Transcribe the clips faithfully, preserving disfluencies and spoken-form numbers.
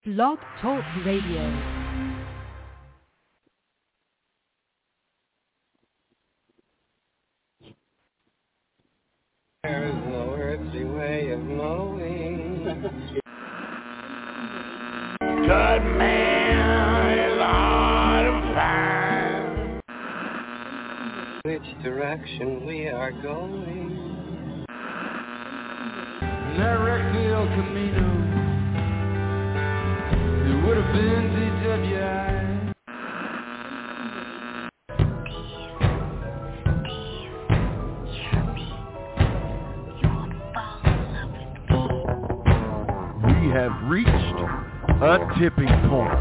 Blog Talk Radio. There is no earthly way of knowing. Good man is hard to find. Which direction we are going? Directly El Camino. It would have been D W I. We have reached a tipping point.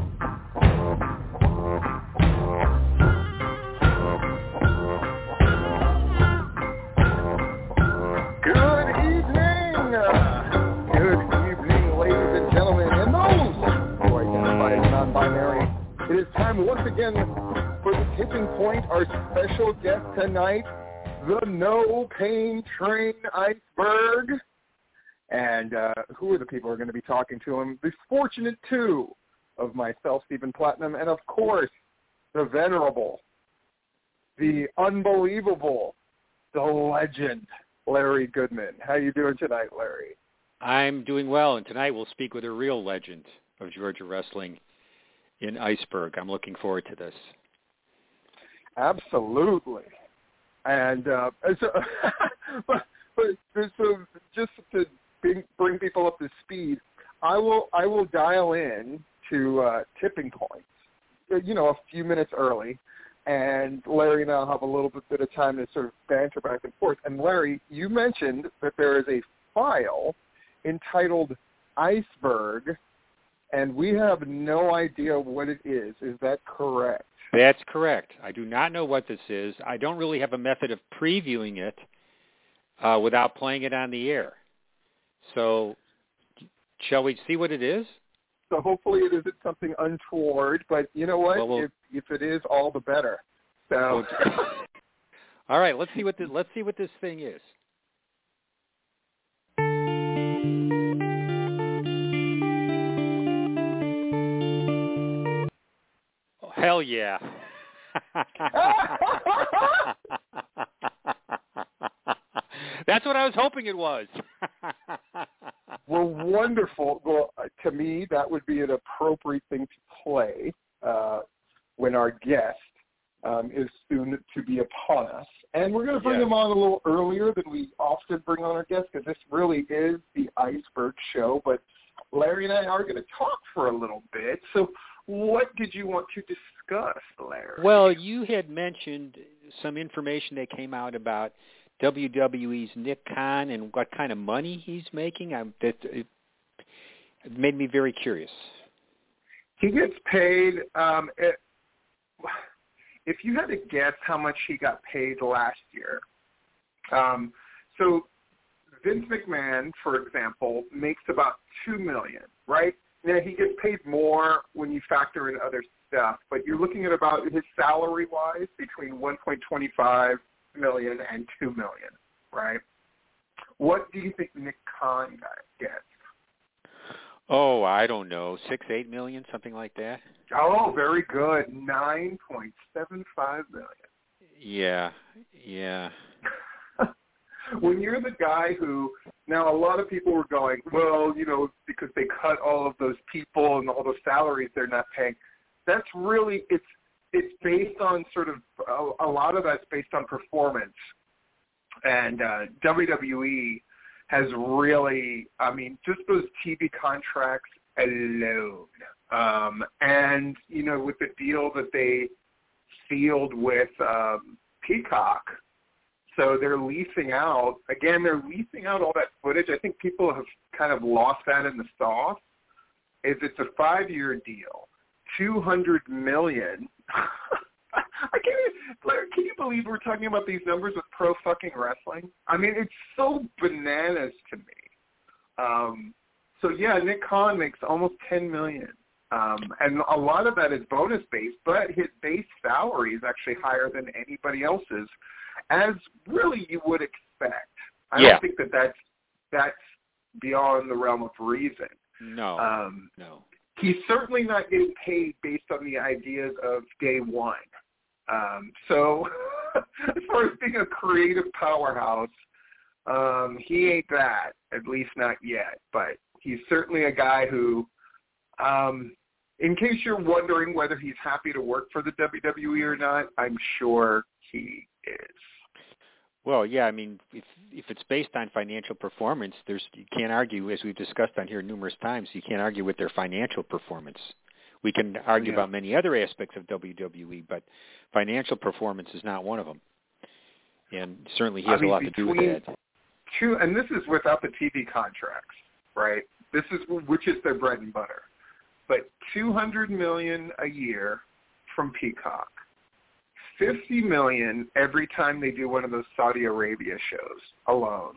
Good evening! Good evening, ladies and gentlemen, and those who identify as non-binary. It is time once again for the tipping point. Our special guest tonight, the No Pain Train Iceberg. And uh, who are the people who are going to be talking to him? The fortunate two of myself, Stephen Platinum, and of course, the venerable, the unbelievable, the legend, Larry Goodman. How you doing tonight, Larry? I'm doing well, and tonight we'll speak with a real legend of Georgia wrestling in Iceberg. I'm looking forward to this. Absolutely. And uh, so, but, but so just to bring, bring people up to speed, I will I will dial in to uh, tipping points, you know, a few minutes early. And Larry and I will have a little bit of time to sort of banter back and forth. And Larry, you mentioned that there is a file entitled Iceberg, and we have no idea what it is. Is that correct? That's correct. I do not know what this is. I don't really have a method of previewing it uh, without playing it on the air. So shall we see what it is? So hopefully it isn't something untoward, but you know what? Well, we'll, if, if it is, all the better. So, all right, let's see what this, let's see what this thing is. Oh, hell yeah! That's what I was hoping it was. Well, wonderful. Well, uh, to me, that would be an appropriate thing to play uh, when our guest um, is soon to be upon us. And we're going to bring yes. him on a little earlier than we often bring on our guests, because this really is the Iceberg show. But Larry and I are going to talk for a little bit. So what did you want to discuss, Larry? Well, you had mentioned some information that came out about W W E's Nick Khan and what kind of money he's making. I, that it, it made me very curious. He gets paid. Um, it, if you had to guess how much he got paid last year, um, so Vince McMahon, for example, makes about two million, right? Now he gets paid more when you factor in other stuff, but you're looking at about his salary-wise between one point two five million and two million, right? What do you think Nick Khan gets? Oh, I don't know, six, eight million, something like that. Oh, very good, nine point seven five million. Yeah, yeah. When you're the guy who, now a lot of people were going, well, you know, because they cut all of those people and all those salaries they're not paying. That's really, it's it's based on sort of, a, a lot of that's based on performance. And uh, W W E has really, I mean, just those T V contracts alone. Um, and, you know, with the deal that they sealed with um, Peacock, so they're leasing out, again, they're leasing out all that footage. I think people have kind of lost that in the sauce, is it's a five-year deal, two hundred million dollars. I can't even, Larry, can you believe we're talking about these numbers with pro fucking wrestling? I mean, it's so bananas to me. Um, so, yeah, Nick Khan makes almost ten million dollars. Um, and a lot of that is bonus-based, but his base salary is actually higher than anybody else's, as really you would expect. I yeah. don't think that that's, that's beyond the realm of reason. No, Um, no. He's certainly not getting paid based on the ideas of day one. Um, so as far as being a creative powerhouse, um, he ain't that, at least not yet. But he's certainly a guy who, um, in case you're wondering whether he's happy to work for the W W E or not, I'm sure he is. Well, yeah, I mean, if if it's based on financial performance, there's you can't argue, as we've discussed on here numerous times, you can't argue with their financial performance. We can argue Yeah. about many other aspects of W W E, but financial performance is not one of them. And certainly he has I mean, a lot to do with between that. Two, and this is without the T V contracts, right? This is which is their bread and butter. But two hundred million dollars a year from Peacock. fifty million dollars every time they do one of those Saudi Arabia shows alone.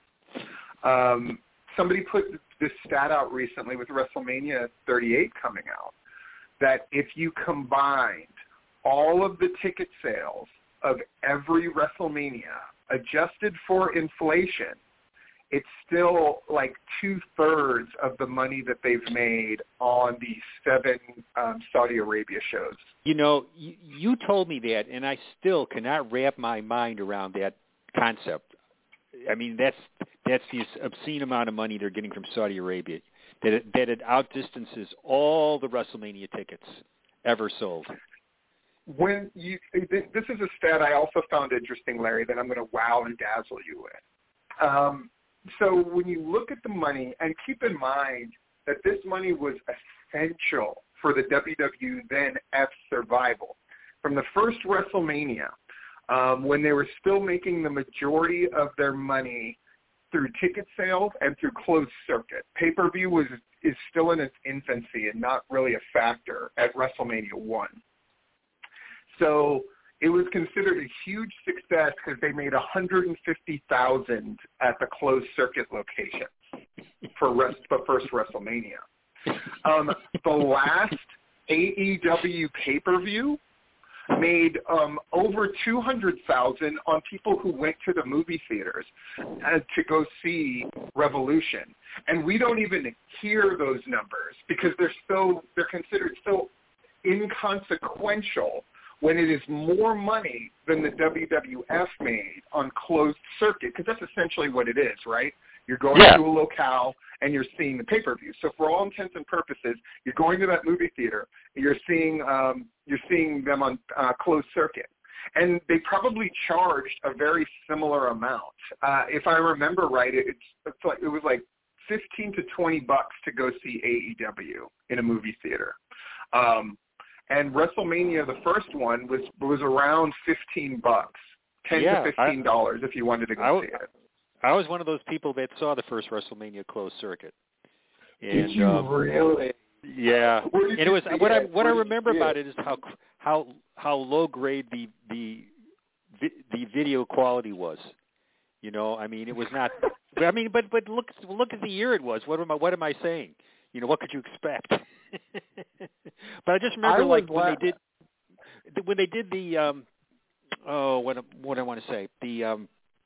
Um, somebody put this stat out recently with WrestleMania thirty-eight coming out, that if you combined all of the ticket sales of every WrestleMania, adjusted for inflation, it's still like two-thirds of the money that they've made on the seven um, Saudi Arabia shows. You know, you, you told me that, and I still cannot wrap my mind around that concept. I mean, that's that's the obscene amount of money they're getting from Saudi Arabia, that it, that it outdistances all the WrestleMania tickets ever sold. When you, this is a stat I also found interesting, Larry, that I'm going to wow and dazzle you with. Um, so when you look at the money, and keep in mind that this money was essential for the W W E then F survival. From the first WrestleMania, um, when they were still making the majority of their money through ticket sales and through closed circuit. Pay-per-view was is still in its infancy and not really a factor at WrestleMania one. So it was considered a huge success because they made one hundred fifty thousand dollars at the closed circuit locations for rest, the first WrestleMania. Um, the last A E W pay-per-view made um, over two hundred thousand dollars on people who went to the movie theaters uh, to go see Revolution. And we don't even hear those numbers because they're so they're considered so inconsequential when it is more money than the W W F made on closed circuit, because that's essentially what it is, right? You're going Yeah. to a locale and you're seeing the pay-per-view. So for all intents and purposes, you're going to that movie theater, you're seeing um, you're seeing them on uh, closed circuit. And they probably charged a very similar amount. Uh, if I remember right, it, it's, it's like, it was like fifteen to twenty bucks to go see A E W in a movie theater. Um, and WrestleMania, the first one, was was around fifteen bucks, ten Yeah, to fifteen dollars if you wanted to go I, see it. I was one of those people that saw the first WrestleMania closed circuit. And, Did you um, really? Yeah, Where did and it you was see what I it? what Where I did you remember see about it? it is how how how low grade the the the video quality was. You know, I mean, it was not. I mean, but but look look at the year it was. What am I what am I saying? You know, what could you expect? But I just remember I was like when la- they did when they did the um oh what what I want to say the um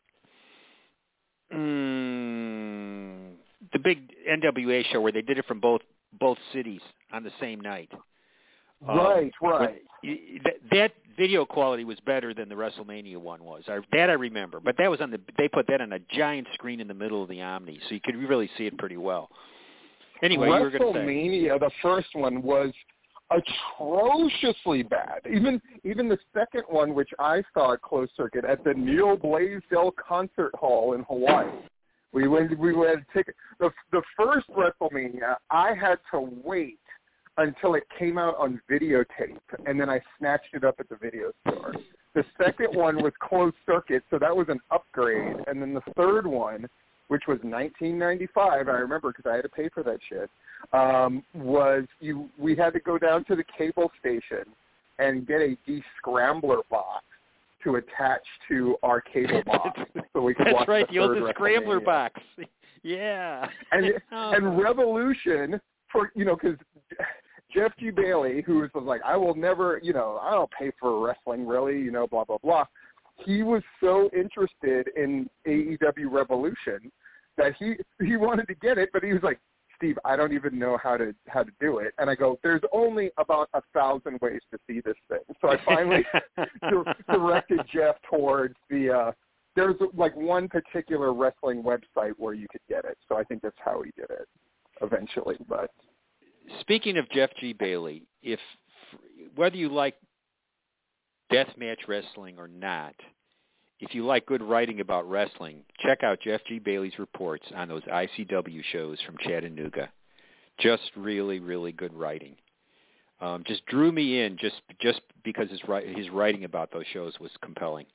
mm, the big N W A show where they did it from both both cities on the same night. Right, um, right. When, that, that video quality was better than the WrestleMania one was. I, that I remember, but that was on the. They put that on a giant screen in the middle of the Omni, so you could really see it pretty well. Anyway, you were going to say WrestleMania, the first one, was atrociously bad. Even even the second one, which I saw at closed circuit at the Neil Blaisdell Concert Hall in Hawaii. We went. We had ticket. The the first WrestleMania, I had to wait until it came out on videotape, and then I snatched it up at the video store. The second one was closed circuit, so that was an upgrade. And then the third one, which was nineteen ninety-five, I remember because I had to pay for that shit, um, was you. we had to go down to the cable station and get a de-scrambler box to attach to our cable box so we could that's watch right, the the old third scrambler WrestleMania. box. Yeah, And, oh. and Revolution, for you know, because Jeff G. Bailey, who was like, I will never, you know, I don't pay for wrestling really, you know, blah, blah, blah. He was so interested in A E W Revolution that he he wanted to get it, but he was like, Steve, I don't even know how to how to do it. And I go, there's only about a thousand ways to see this thing. So I finally directed Jeff towards the, uh, there's like one particular wrestling website where you could get it. So I think that's how he did it eventually. But speaking of Jeff G. Bailey, if whether you like deathmatch wrestling or not, if you like good writing about wrestling, check out Jeff G. Bailey's reports on those I C W shows from Chattanooga. Just really, really good writing. Um, just drew me in just just because his his writing about those shows was compelling.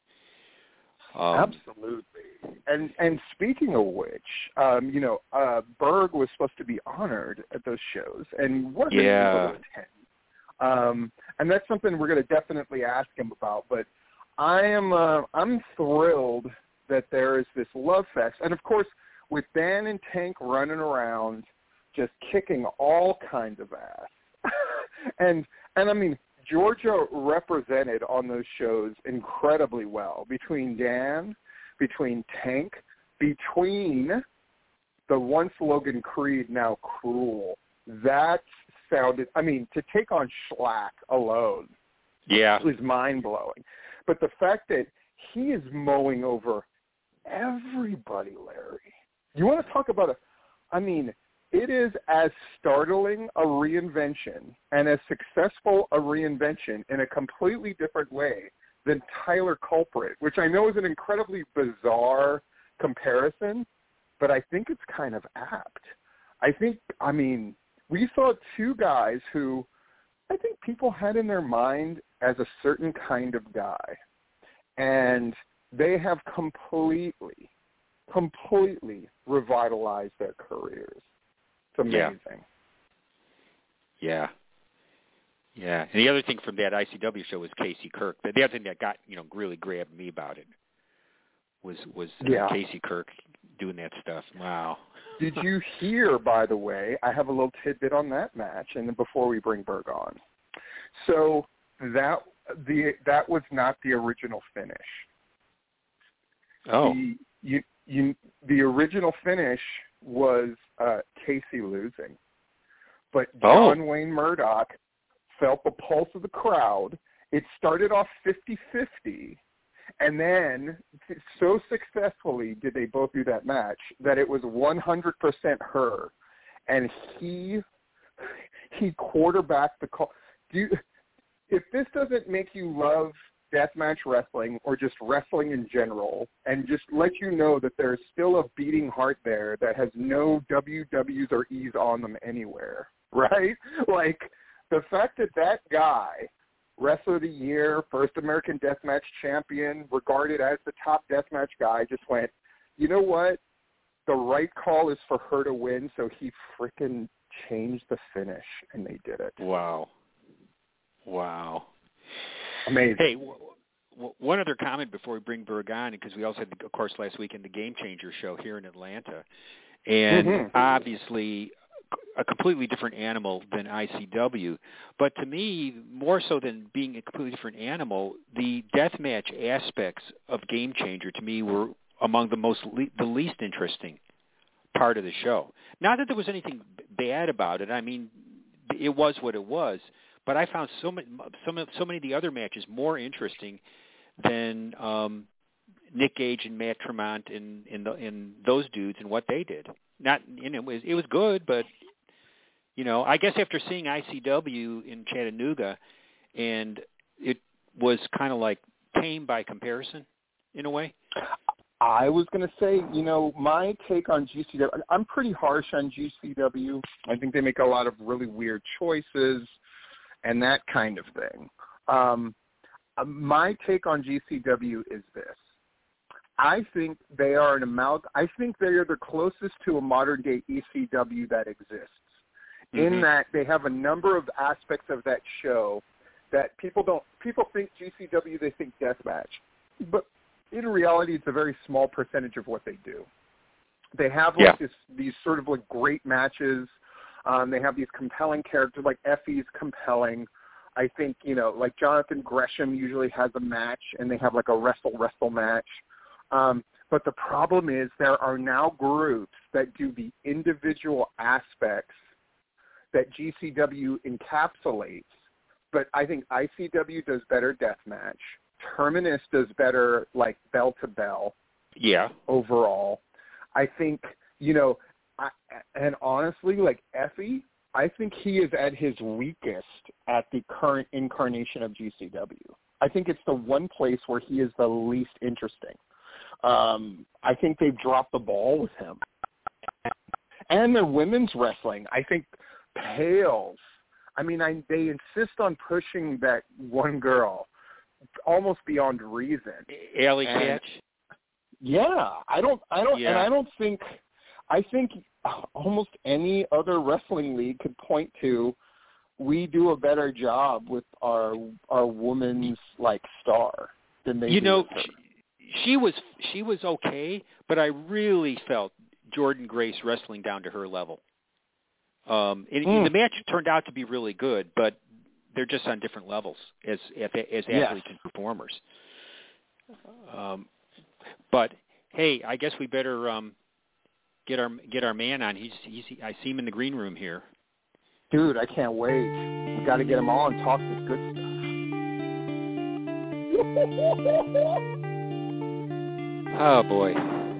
Um, Absolutely. And and speaking of which, um, you know, uh, Berg was supposed to be honored at those shows and wasn't yeah. able to attend. Um, and that's something we're going to definitely ask him about. But I am uh, I'm thrilled that there is this love fest, and of course with Dan and Tank running around just kicking all kinds of ass, and and I mean Georgia represented on those shows incredibly well between Dan, between Tank, between the once Logan Creed, now Cruel. That sounded, I mean, to take on Schlack alone, yeah, was mind blowing. But the fact that he is mowing over everybody, Larry. You want to talk about a, I mean, it is as startling a reinvention and as successful a reinvention in a completely different way than Tyler Culprit, which I know is an incredibly bizarre comparison, but I think it's kind of apt. I think, I mean, we saw two guys who I think people had in their mind as a certain kind of guy, and they have completely, completely revitalized their careers. It's amazing. Yeah. Yeah. And the other thing from that I C W show was Casey Kirk. The other thing that got, you know, really grabbed me about it was was uh, yeah. Casey Kirk doing that stuff. Wow. Did you hear, by the way, I have a little tidbit on that match, and then before we bring Berg on. So that the that was not the original finish. Oh. The, you, you, the original finish was uh, Casey losing. But John oh. Wayne Murdoch felt the pulse of the crowd. It started off fifty-fifty, and then so successfully did they both do that match that it was one hundred percent her. And he he quarterbacked the call. Do you, if this doesn't make you love deathmatch wrestling or just wrestling in general, and just let you know that there's still a beating heart there that has no W Ws or E's on them anywhere, right? Like, the fact that that guy, Wrestler of the Year, first American Deathmatch champion, regarded as the top deathmatch guy, just went, you know what? The right call is for her to win, so he freaking changed the finish, and they did it. Wow. Wow. Amazing. Hey, w- w- one other comment before we bring Berg on, because we also had, of course, last weekend the Game Changer show here in Atlanta, and mm-hmm. obviously a completely different animal than I C W. But to me, more so than being a completely different animal, the deathmatch aspects of Game Changer to me were among the most le- the least interesting part of the show. Not that there was anything bad about it. I mean, it was what it was. But I found so many, so many, so many of the other matches more interesting than um, Nick Gage and Matt Tremont and, and, the, and those dudes and what they did. Not, you know, it was, it was good, but you know, I guess after seeing I C W in Chattanooga, and it was kind of like tame by comparison, in a way. I was going to say, you know, my take on G C W, I'm pretty harsh on G C W. I think they make a lot of really weird choices and that kind of thing. Um, my take on G C W is this. I think they are an amount. I think they are the closest to a modern-day E C W that exists, mm-hmm. in that they have a number of aspects of that show that people don't – people think G C W, they think deathmatch. But in reality, it's a very small percentage of what they do. They have like yeah. this, these sort of like great matches. Um, they have these compelling characters, like Effie's compelling. I think, you know, like Jonathan Gresham usually has a match, and they have like a wrestle-wrestle match. Um, But the problem is there are now groups that do the individual aspects that G C W encapsulates. But I think I C W does better deathmatch. Terminus does better, like, bell-to-bell. Yeah. Overall. I think, you know, I, and honestly, like, Effie, I think he is at his weakest at the current incarnation of G C W. I think it's the one place where he is the least interesting. Um, I think they've dropped the ball with him. And their women's wrestling, I think, pales. I mean, I, they insist on pushing that one girl almost beyond reason. Alley and, Catch? Yeah. I don't, I don't, yeah. and I don't think, I think almost any other wrestling league could point to, we do a better job with our, our woman's, like, star than they you do know, with her. She, she was, she was okay, but I really felt Jordynne Grace wrestling down to her level. Um, and mm. the match turned out to be really good, but they're just on different levels as as, as athletes yes. and performers. Um, but hey, I guess we better um, get our get our man on. He's, he's I see him in the green room here. Dude, I can't wait. We got to get him on and talk this good stuff. Oh boy.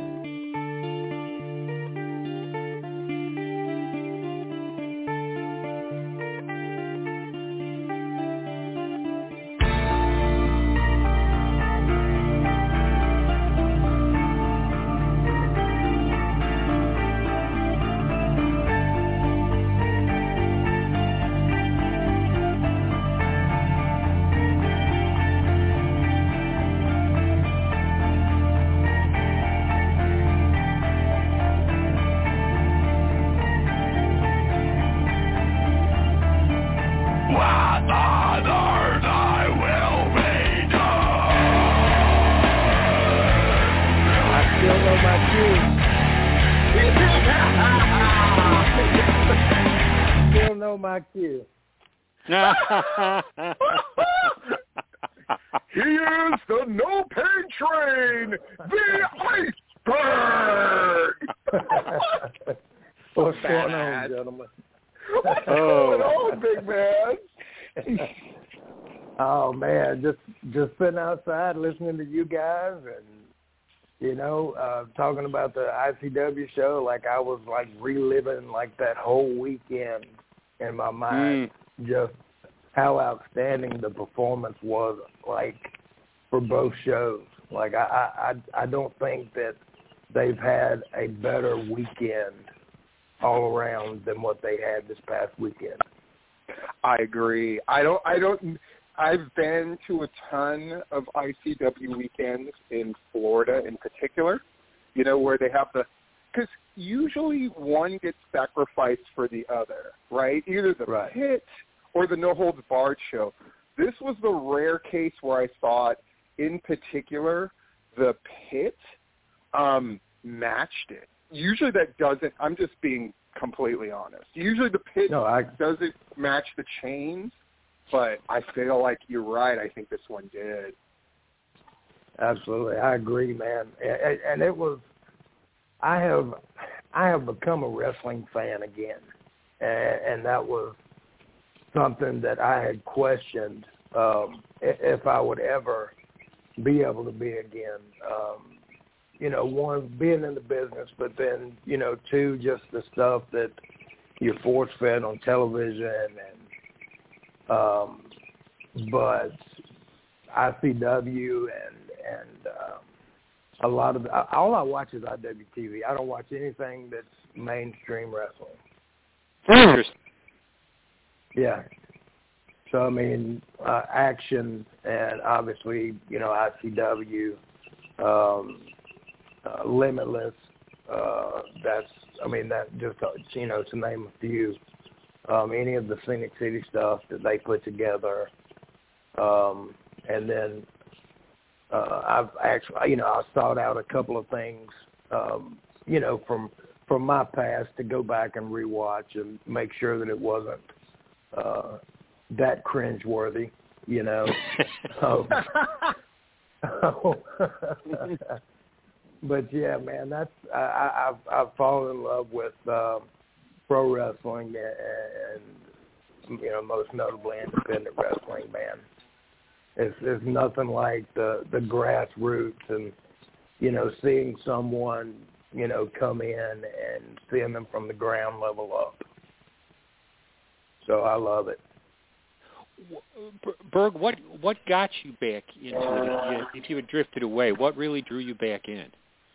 He is the No Pain Train, the Iceberg. What's going on, gentlemen? What's oh. going on, big man? Oh man, just just sitting outside listening to you guys, and you know, uh, talking about the I C W show, like I was like reliving like that whole weekend in my mind, mm. just how outstanding the performance was, like, for both shows. Like, I, I, I don't think that they've had a better weekend all around than what they had this past weekend. I agree. I don't, I don't, I've been to a ton of I C W weekends in Florida in particular, you know, where they have the, because usually one gets sacrificed for the other, right? Either the right. pit or the No Holds Barred show. This was the rare case where I thought, in particular, the pit um, matched it. Usually that doesn't, I'm just being completely honest. Usually the pit no, I, doesn't match the chains, but I feel like you're right. I think this one did. Absolutely. I agree, man. And, and it was, I have, I have become a wrestling fan again. And, and that was something that I had questioned um, if I would ever be able to be again. Um, you know, one, being in the business, but then, you know, two, just the stuff that you're force-fed on television. and um, But I C W and, and um, a lot of, all I watch is I W T V. I don't watch anything that's mainstream wrestling. Interesting. Yeah. So, I mean, uh, action and obviously, you know, I C W, um, uh, Limitless, uh, that's, I mean, that just, you know, to name a few. Um, any of the Scenic City stuff that they put together. Um, and then uh, I've actually, you know, I sought out a couple of things, um, you know, from from my past to go back and rewatch and make sure that it wasn't uh, that cringeworthy, you know. um, but yeah, man, that's I, I, I've I've fallen in love with uh, pro wrestling and, and you know most notably independent wrestling, man. It's there's nothing like the the grassroots and you know seeing someone you know come in and seeing them from the ground level up. So I love it. Berg, what what got you back into it? If you had drifted away, what really drew you back in?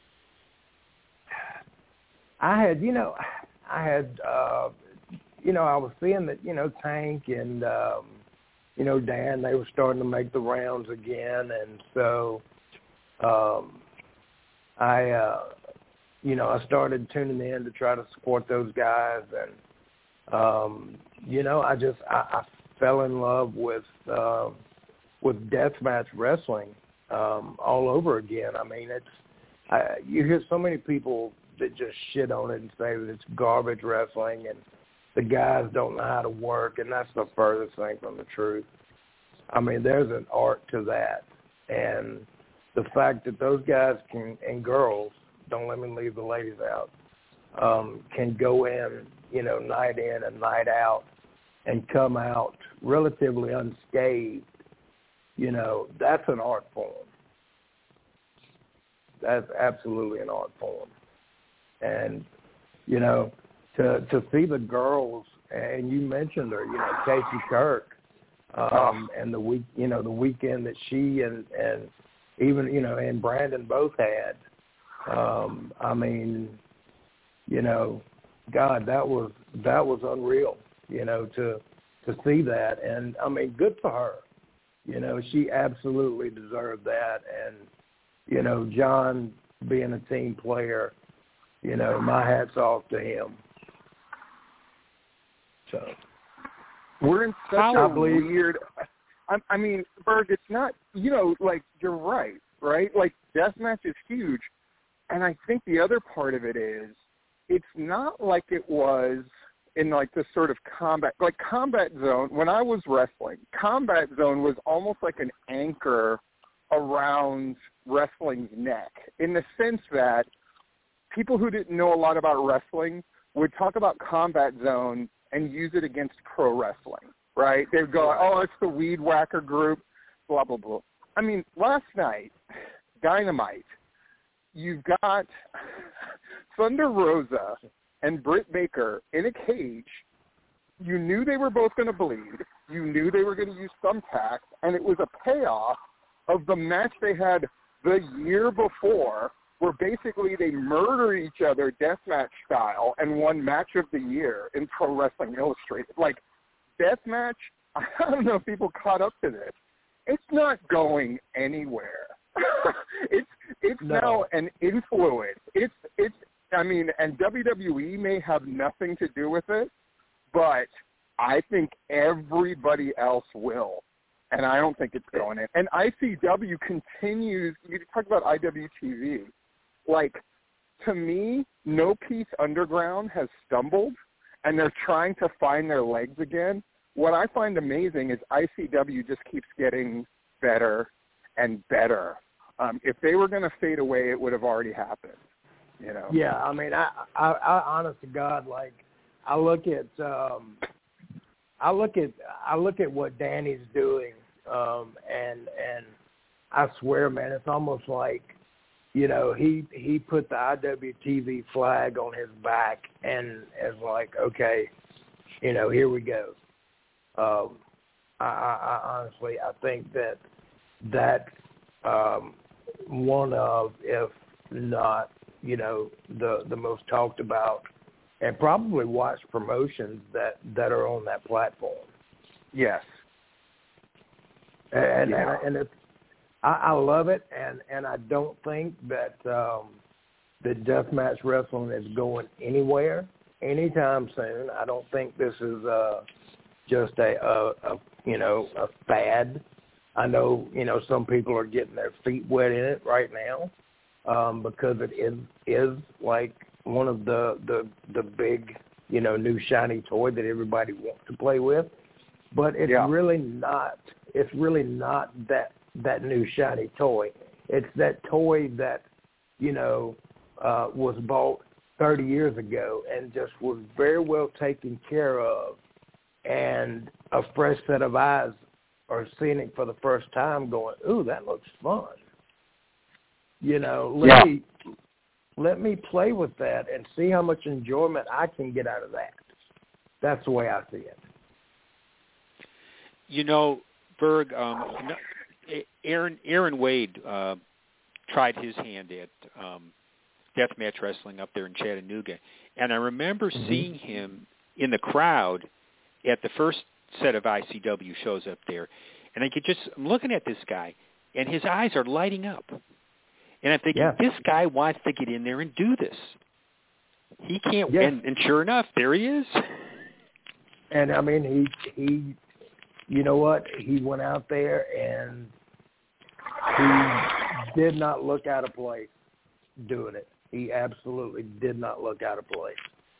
I had, you know, I had, uh, you know, I was seeing that, you know, Tank and, um, you know, Dan, they were starting to make the rounds again, and so um, I, uh, you know, I started tuning in to try to support those guys, and um, you know, I just I, I fell in love with uh, with deathmatch wrestling um, all over again. I mean, it's I, you hear so many people that just shit on it and say that it's garbage wrestling and the guys don't know how to work, and that's the furthest thing from the truth. I mean, there's an art to that, and the fact that those guys can and girls, don't let me leave the ladies out, um, can go in, you know, night in and night out and come out relatively unscathed, you know, that's an art form. That's absolutely an art form. And, you know, to to see the girls, and you mentioned her, you know, Casey Kirk, um, and the week, you know, the weekend that she and, and even, you know, and Brandon both had, um, I mean, you know, God, that was that was unreal, you know, to to see that. And, I mean, good for her. You know, she absolutely deserved that. And, you know, John being a team player, you know, my hat's off to him. So we're in such I a believe, weird I, I mean, Berg, it's not, you know, like, you're right, right? Like, deathmatch is huge. And I think the other part of it is it's not like it was in, like, this sort of combat. Like, Combat Zone, when I was wrestling, Combat Zone was almost like an anchor around wrestling's neck in the sense that people who didn't know a lot about wrestling would talk about Combat Zone and use it against pro wrestling, right? They'd go, oh, it's the weed whacker group, blah, blah, blah. I mean, last night, Dynamite, you've got Thunder Rosa and Britt Baker in a cage. You knew they were both going to bleed. You knew they were going to use thumbtacks, and it was a payoff of the match they had the year before, where basically they murder each other deathmatch style and won match of the year in Pro Wrestling Illustrated. Like, deathmatch, I don't know if people caught up to this. It's not going anywhere. it's it's no. now an influence. It's it's I mean, and W W E may have nothing to do with it, but I think everybody else will. And I don't think it's going in. And I C W continues, you talk about I W T V, like, to me, No Peace Underground has stumbled, and they're trying to find their legs again. What I find amazing is I C W just keeps getting better and better. Um, if they were going to fade away, it would have already happened, you know? Yeah, I mean, I, I, I honest to God, like, I look at, um, I look at, I look at what Danny's doing, um, and and I swear, man, it's almost like, you know, he he put the I W T V flag on his back and is like, okay, you know, here we go. Um, I, I, I honestly, I think that that um, one of, if not, you know, the the most talked about and probably watched promotions that, that are on that platform. Yes. And yeah. and, and it's, I, I love it, and, and I don't think that um, that deathmatch wrestling is going anywhere anytime soon. I don't think this is uh, just a, a, a you know a fad. I know you know some people are getting their feet wet in it right now um, because it is is like one of the, the the big you know new shiny toy that everybody wants to play with, but it's yeah. really not. It's really not that. that new shiny toy. It's that toy that, you know, uh, was bought thirty years ago and just was very well taken care of, and a fresh set of eyes are seeing it for the first time going, ooh, that looks fun. You know, let yeah. me let me play with that and see how much enjoyment I can get out of that. That's the way I see it. You know, Berg, um, Aaron Aaron Wade uh, tried his hand at um, deathmatch wrestling up there in Chattanooga, and I remember mm-hmm. seeing him in the crowd at the first set of I C W shows up there, and I could just I'm looking at this guy, and his eyes are lighting up, and I'm thinking, yeah. this guy wants to get in there and do this. He can't, yeah. and, and sure enough, there he is. And I mean, he he, you know what? He went out there and he did not look out of place doing it. He absolutely did not look out of place.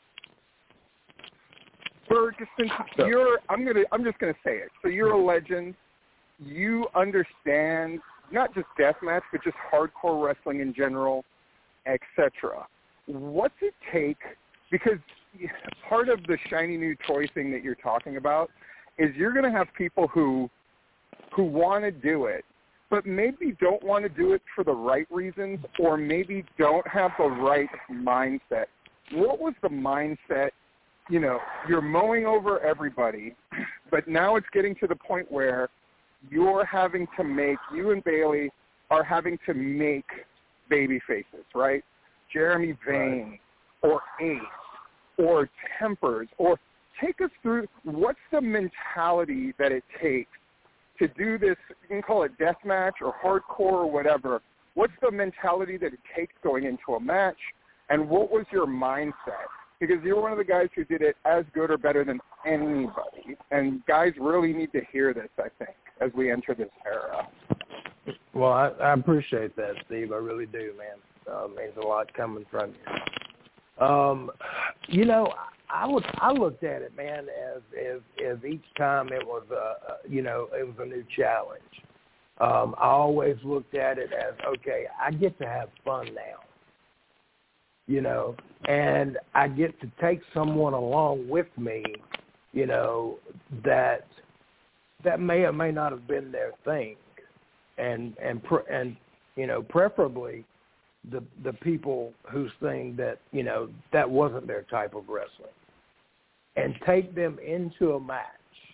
Berg, since so, you're, I'm gonna, I'm just gonna say it. So you're a legend. You understand not just deathmatch, but just hardcore wrestling in general, et cetera. What's it take? Because part of the shiny new toy thing that you're talking about is you're going to have people who who want to do it, but maybe don't want to do it for the right reasons, or maybe don't have the right mindset. What was the mindset? You know, you're mowing over everybody, but now it's getting to the point where you're having to make, you and Bailey are having to make baby faces, right? Jeremy Vane right. or Ace or Tempers, or take us through what's the mentality that it takes to do this. You can call it deathmatch or hardcore or whatever. What's the mentality that it takes going into a match, and what was your mindset? Because you're one of the guys who did it as good or better than anybody, and guys really need to hear this, I think, as we enter this era. Well, I, I appreciate that, Steve. I really do, man. Uh, it means a lot coming from you. Um, you know, I was I looked at it, man, as as, as each time it was a, you know, it was a new challenge. Um, I always looked at it as, okay, I get to have fun now. You know, and I get to take someone along with me, you know, that that may or may not have been their thing, and and and you know, preferably the the people whose thing that, you know, that wasn't their type of wrestling, and take them into a match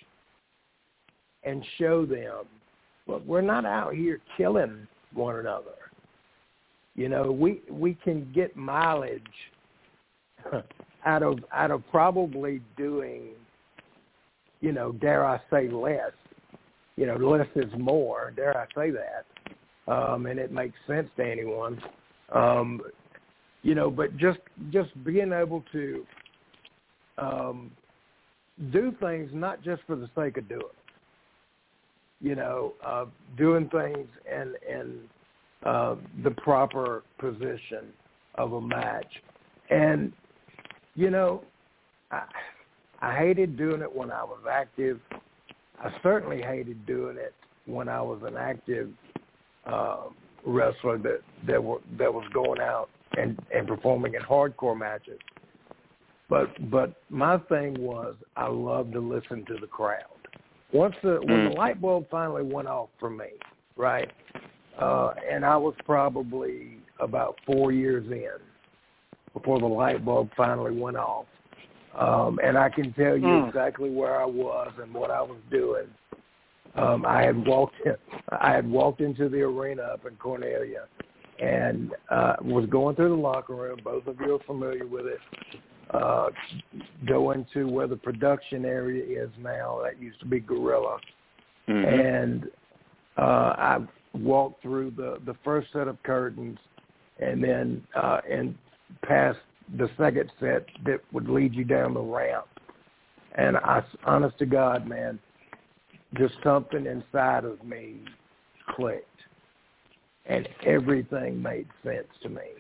and show them, look, we're not out here killing one another. You know, we we can get mileage out of out of probably doing, you know, dare I say less. You know, less is more. Dare I say that? Um, and it makes sense to anyone. Um, you know, but just just being able to um, do things not just for the sake of doing it. You know, uh, doing things and and. Uh, the proper position of a match. And, you know, I, I hated doing it when I was active. I certainly hated doing it when I was an active uh, wrestler that, that, were, that was going out and, and performing in hardcore matches. But but my thing was I loved to listen to the crowd. Once the, when the light bulb finally went off for me, right, Uh, and I was probably about four years in before the light bulb finally went off. Um, and I can tell you mm. exactly where I was and what I was doing. Um, I had walked in, I had walked into the arena up in Cornelia and uh, was going through the locker room. Both of you are familiar with it. Uh, go into where the production area is now. That used to be Gorilla. Mm-hmm. And uh, I walked through the, the first set of curtains and then uh, and past the second set that would lead you down the ramp. And I, honest to God, man, just something inside of me clicked. And everything made sense to me.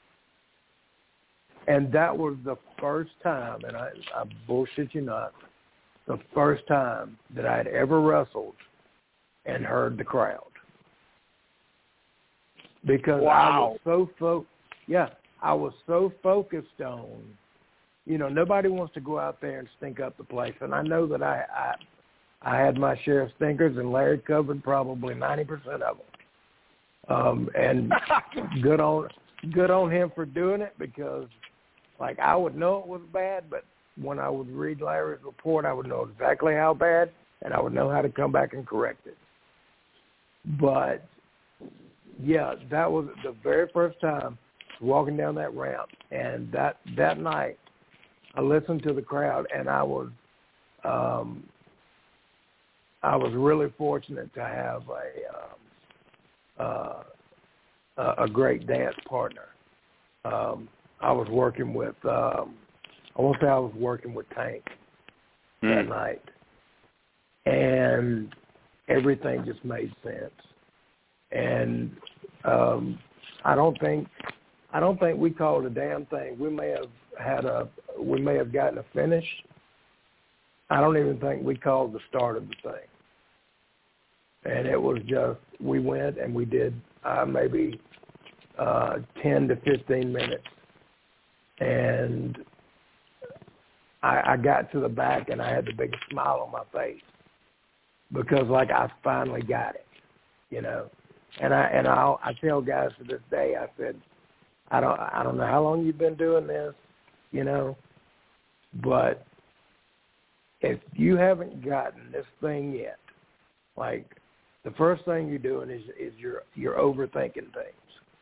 And that was the first time, and I, I bullshit you not, the first time that I had ever wrestled and heard the crowd. Because wow. I was so fo- yeah, I was so focused on, you know, nobody wants to go out there and stink up the place. And I know that I I, I had my share of stinkers, and Larry covered probably ninety percent of them. Um, and good on good on him for doing it, because, like, I would know it was bad, but when I would read Larry's report, I would know exactly how bad, and I would know how to come back and correct it. But, yeah, that was the very first time walking down that ramp. And that, that night, I listened to the crowd, and I was um, I was really fortunate to have a um, uh, a great dance partner. Um, I was working with, um, I won't say I was working with Tank mm. that night, and everything just made sense. And um, I don't think, I don't think we called a damn thing. We may have had a, we may have gotten a finish. I don't even think we called the start of the thing. And it was just, we went and we did uh, maybe uh, ten to fifteen minutes. And I, I got to the back and I had the biggest smile on my face, because, like, I finally got it, you know. And I and I I tell guys to this day, I said, I don't I don't know how long you've been doing this, you know, but if you haven't gotten this thing yet, like, the first thing you're doing is is you're you're overthinking things.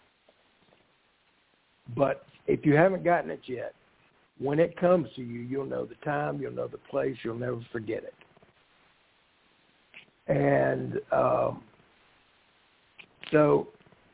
But if you haven't gotten it yet, when it comes to you, you'll know the time, you'll know the place, you'll never forget it. And um, so,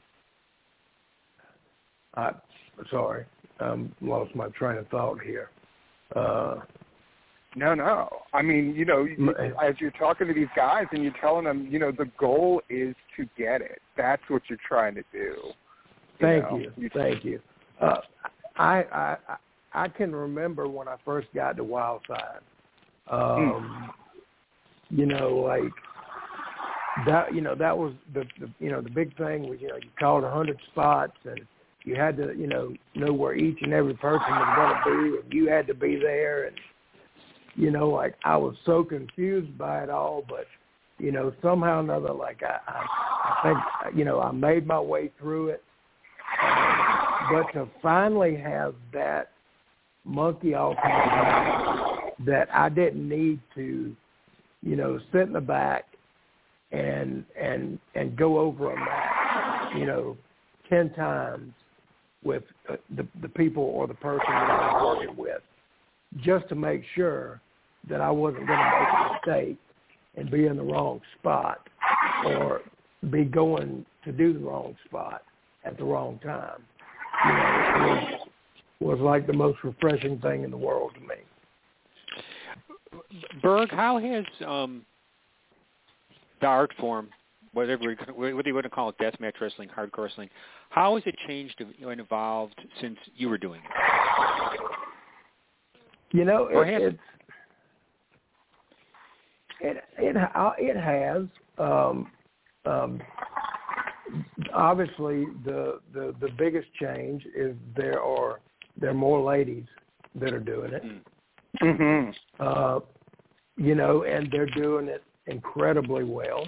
I sorry, um, lost my train of thought here. Uh, No, no. I mean, you know, you, as you're talking to these guys and you're telling them, you know, the goal is to get it. That's what you're trying to do. You Thank know? you. you. Thank you. Uh, I, I I can remember when I first got to Wildside. Um, mm. You know, like that. You know, that was the, the you know the big thing was, you know, you called a hundred spots and you had to, you know know where each and every person was going to be, and you had to be there. And you know, like, I was so confused by it all, but, you know, somehow or another, like, I, I, I think, you know, I made my way through it. Um, but to finally have that monkey off my back, that I didn't need to, you know, sit in the back and and and go over a map, you know, ten times with uh, the the people or the person that I was working with, just to make sure that I wasn't going to make a mistake and be in the wrong spot, or be going to do the wrong spot at the wrong time. You know, it was, was like the most refreshing thing in the world to me. Berg, how has um, the art form, whatever whether you want to call it deathmatch wrestling, hardcore wrestling, how has it changed and evolved since you were doing it? You know, it, it's it it it has. Um, um, obviously, the, the the biggest change is there are there are more ladies that are doing it. Mm-hmm. Uh, you know, and they're doing it incredibly well.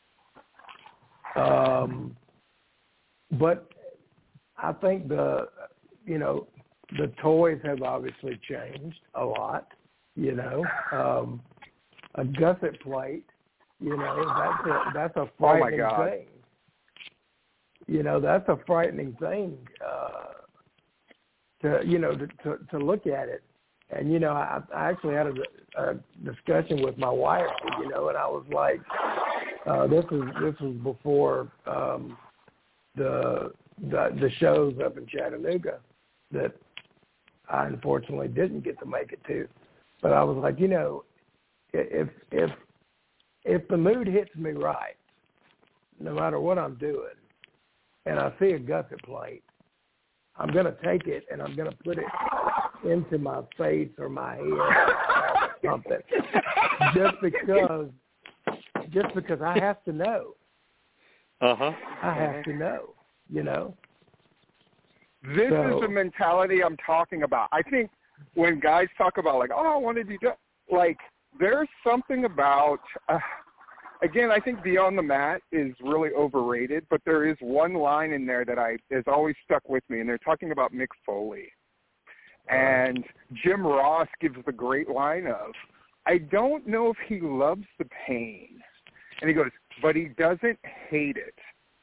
Um, but I think the you know. The toys have obviously changed a lot, you know. Um, a gusset plate, you know, that's a, that's a frightening oh my God. thing. You know, that's a frightening thing uh, to, you know, to, to, to look at it. And, you know, I, I actually had a, a discussion with my wife, you know, and I was like, uh, this was this was before um, the, the the shows up in Chattanooga that I unfortunately didn't get to make it to. But I was like, you know, if if if the mood hits me right, no matter what I'm doing, and I see a gusset plate, I'm going to take it and I'm going to put it into my face or my head or something, just because, just because I have to know. Uh huh. I have to know, you know. This So- is the mentality I'm talking about. I think when guys talk about, like, oh, I want to be done, like, there's something about, uh, again, I think Beyond the Mat is really overrated, but there is one line in there that I has always stuck with me, and they're talking about Mick Foley. And Jim Ross gives the great line of, I don't know if he loves the pain. And he goes, but he doesn't hate it.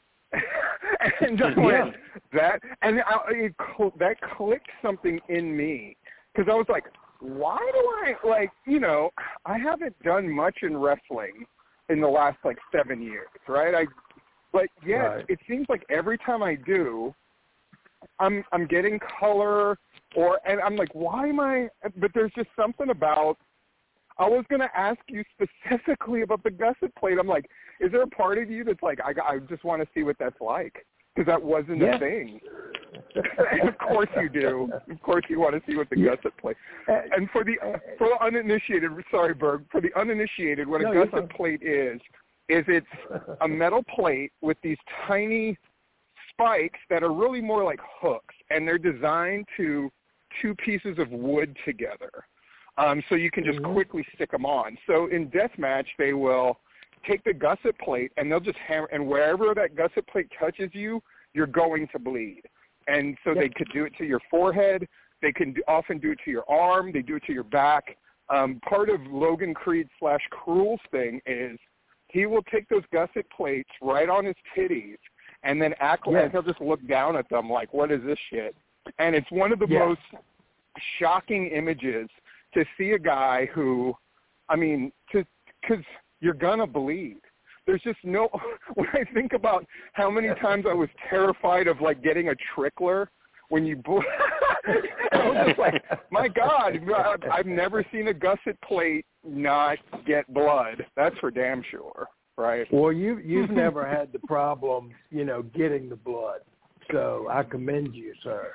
And I went, that, and I, it, that clicked something in me. Because I was like, why do I, like, you know, I haven't done much in wrestling in the last, like, seven years, right? I, But yet, Right. it seems like every time I do, I'm I'm getting color, or and I'm like, why am I? But there's just something about. I was going to ask you specifically about the gusset plate. I'm like, is there a part of you that's like, I, I just want to see what that's like? Because that wasn't Yeah. a thing. And of course you do. Of course you want to see what the Yeah. gusset plate. And for the for the uninitiated, sorry, Berg, for the uninitiated, what a No, you're gusset fine. plate is, is it's a metal plate with these tiny spikes that are really more like hooks, and they're designed to two pieces of wood together. Um, so you can just Mm-hmm. quickly stick them on. So in deathmatch, they will take the gusset plate and they'll just hammer, and wherever that gusset plate touches you, you're going to bleed. And so Yep. they could do it to your forehead. They can do, often do it to your arm. They do it to your back. Um, part of Logan Creed slash Cruel's thing is he will take those gusset plates right on his titties and then act like Yes. he'll just look down at them like, what is this shit? And it's one of the Yeah. most shocking images to see a guy who, I mean, because you're going to bleed. There's just no, when I think about how many times I was terrified of, like, getting a trickler when you, ble- I was just like, my God, I've never seen a gusset plate not get blood. That's for damn sure, right? Well, you, you've never had the problem, you know, getting the blood. So I commend you, sir.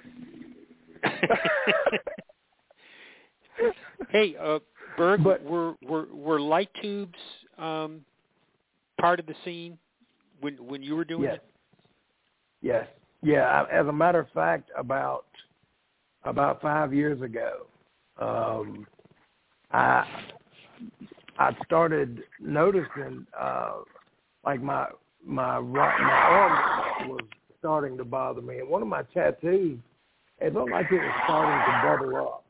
Hey, uh, Berg, But- were, were were light tubes um, part of the scene when when you were doing Yes. it? Yes. Yeah. I- As a matter of fact, about about five years ago, um, I I started noticing uh, like my my right my arm was starting to bother me, and one of my tattoos, it looked like it was starting to bubble up,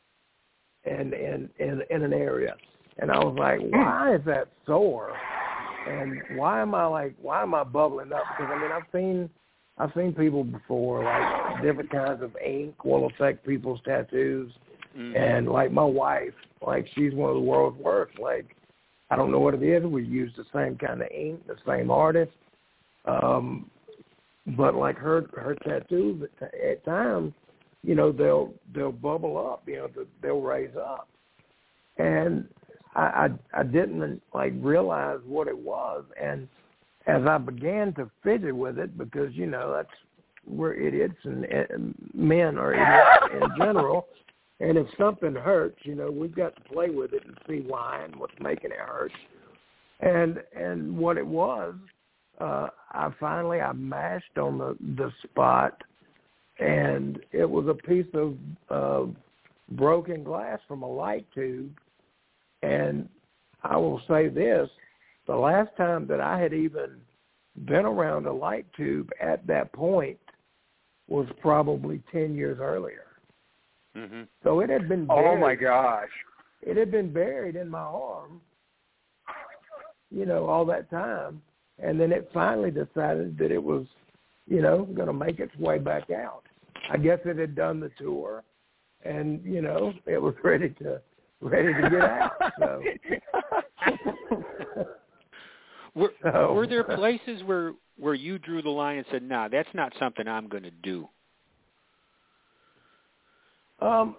and in in in an area, and I was like, why is that sore? And why am I like, why am I bubbling up? Because I mean, I've seen, I've seen people before, like different kinds of ink will affect people's tattoos, Mm-hmm. and like my wife, like she's one of the world's worst. Like, I don't know what it is. We use the same kind of ink, the same artist, um, but like her her tattoos at, at times, you know, they'll they'll bubble up, you know, they'll raise up, and I, I I didn't like realize what it was, and as I began to fidget with it, because you know that's we're idiots and, and men are idiots in general, and if something hurts, you know we've got to play with it and see why and what's making it hurt, and and what it was, uh, I finally I mashed on the the spot, and it was a piece of uh, broken glass from a light tube. And I will say this, the last time that I had even been around a light tube at that point was probably ten years earlier. Mm-hmm. So it had been buried. Oh, my gosh. It had been buried in my arm, you know, all that time. And then it finally decided that it was, you know, going to make its way back out. I guess it had done the tour, and, you know, it was ready to ready to get out. So. Were, So- were there places where where you drew the line and said, "Nah, that's not something I'm going to do"? Um.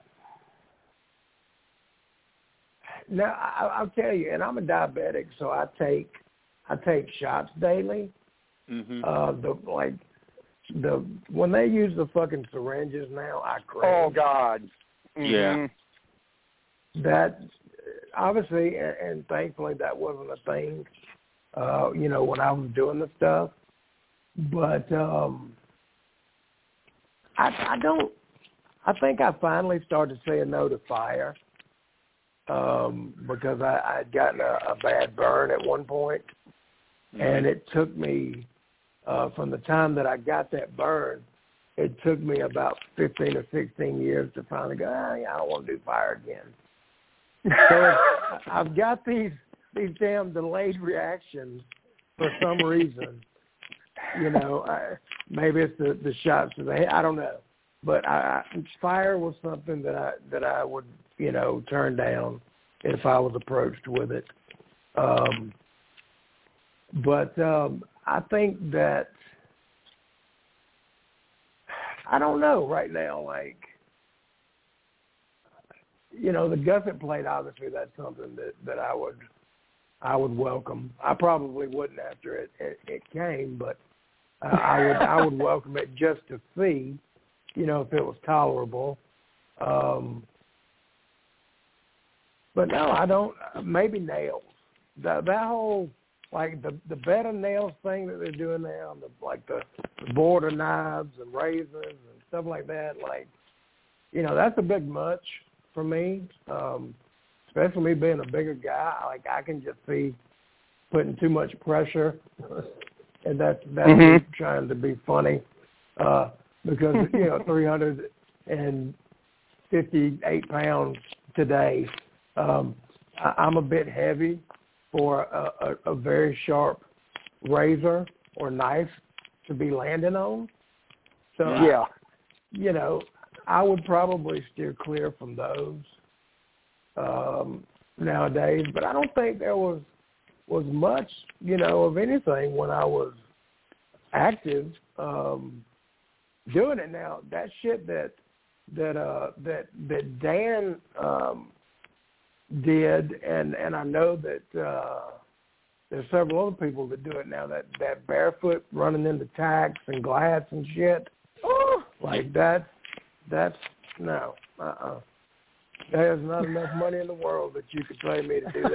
Now I, I'll tell you, and I'm a diabetic, so I take I take shots daily. Mm-hmm. Uh, the like the when they use the fucking syringes now, I cringe. Oh, God. Yeah. Mhm. That obviously, and, and thankfully, that wasn't a thing. Uh, you know, when I was doing the stuff, but um, I, I don't. I think I finally started saying no to fire um, because I I'd gotten a, a bad burn at one point, mm-hmm. and it took me uh, from the time that I got that burn. It took me about fifteen or sixteen years to finally go, oh, yeah, I don't want to do fire again. So I've got these these damn delayed reactions for some reason. You know, I, maybe it's the, the shots to the head. I don't know. But I, I, fire was something that I that I would, you know, turn down if I was approached with it. Um, but um, I think that I don't know right now, like, you know, the gusset plate, obviously that's something that, that I would I would welcome. I probably wouldn't after it, it, it came, but uh, I would I would welcome it just to see, you know, if it was tolerable. Um, but no, I don't, maybe nails. That, that whole, like the, the bed of nails thing that they're doing now, the, like the, the border knives and razors and stuff like that, like, you know, that's a bit much for me, um, especially me being a bigger guy. Like, I can just see putting too much pressure, and that's, that's mm-hmm. trying to be funny, uh, because, you know, three hundred fifty-eight pounds today, um, I, I'm a bit heavy for a, a, a very sharp razor or knife to be landing on. So, yeah, I, you know, I would probably steer clear from those um, nowadays. But I don't think there was was much, you know, of anything when I was active um, doing it. Now, that shit that that uh, that that Dan um, did, and, and I know that uh, there's several other people that do it now, that, that barefoot running into tacks and glass and shit. Oh, like that, that's, no, uh-uh. There's not enough money in the world that you could pay me to do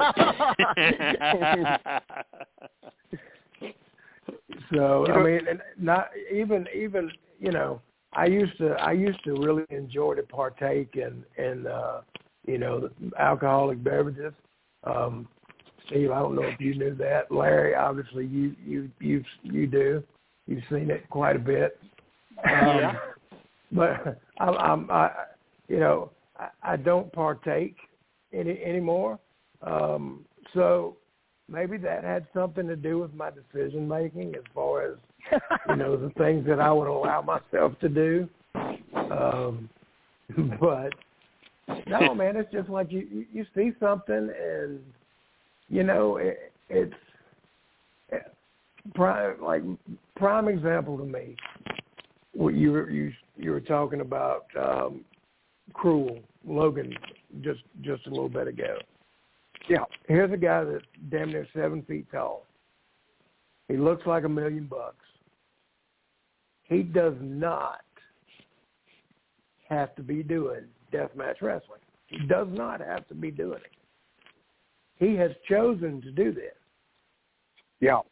that shit. So, I mean, and not even, even, you know, I used to, I used to really enjoy to partake in, in, uh, you know, alcoholic beverages. Um, Steve, I don't know if you knew that. Larry, obviously you, you, you, you do. You've seen it quite a bit. Um, yeah. But I'm, I'm, I, you know, I, I don't partake any anymore. Um, so maybe that had something to do with my decision making as far as, you know, the things that I would allow myself to do. Um, but no, man, it's just like you, you, you see something and, you know, it, it's it, prime, like prime example to me. What you were, you, you were talking about um, Cruel, Logan, just, just a little bit ago. Yeah. Here's a guy that's damn near seven feet tall. He looks like a million bucks. He does not have to be doing deathmatch wrestling. He does not have to be doing it. He has chosen to do this. Yeah.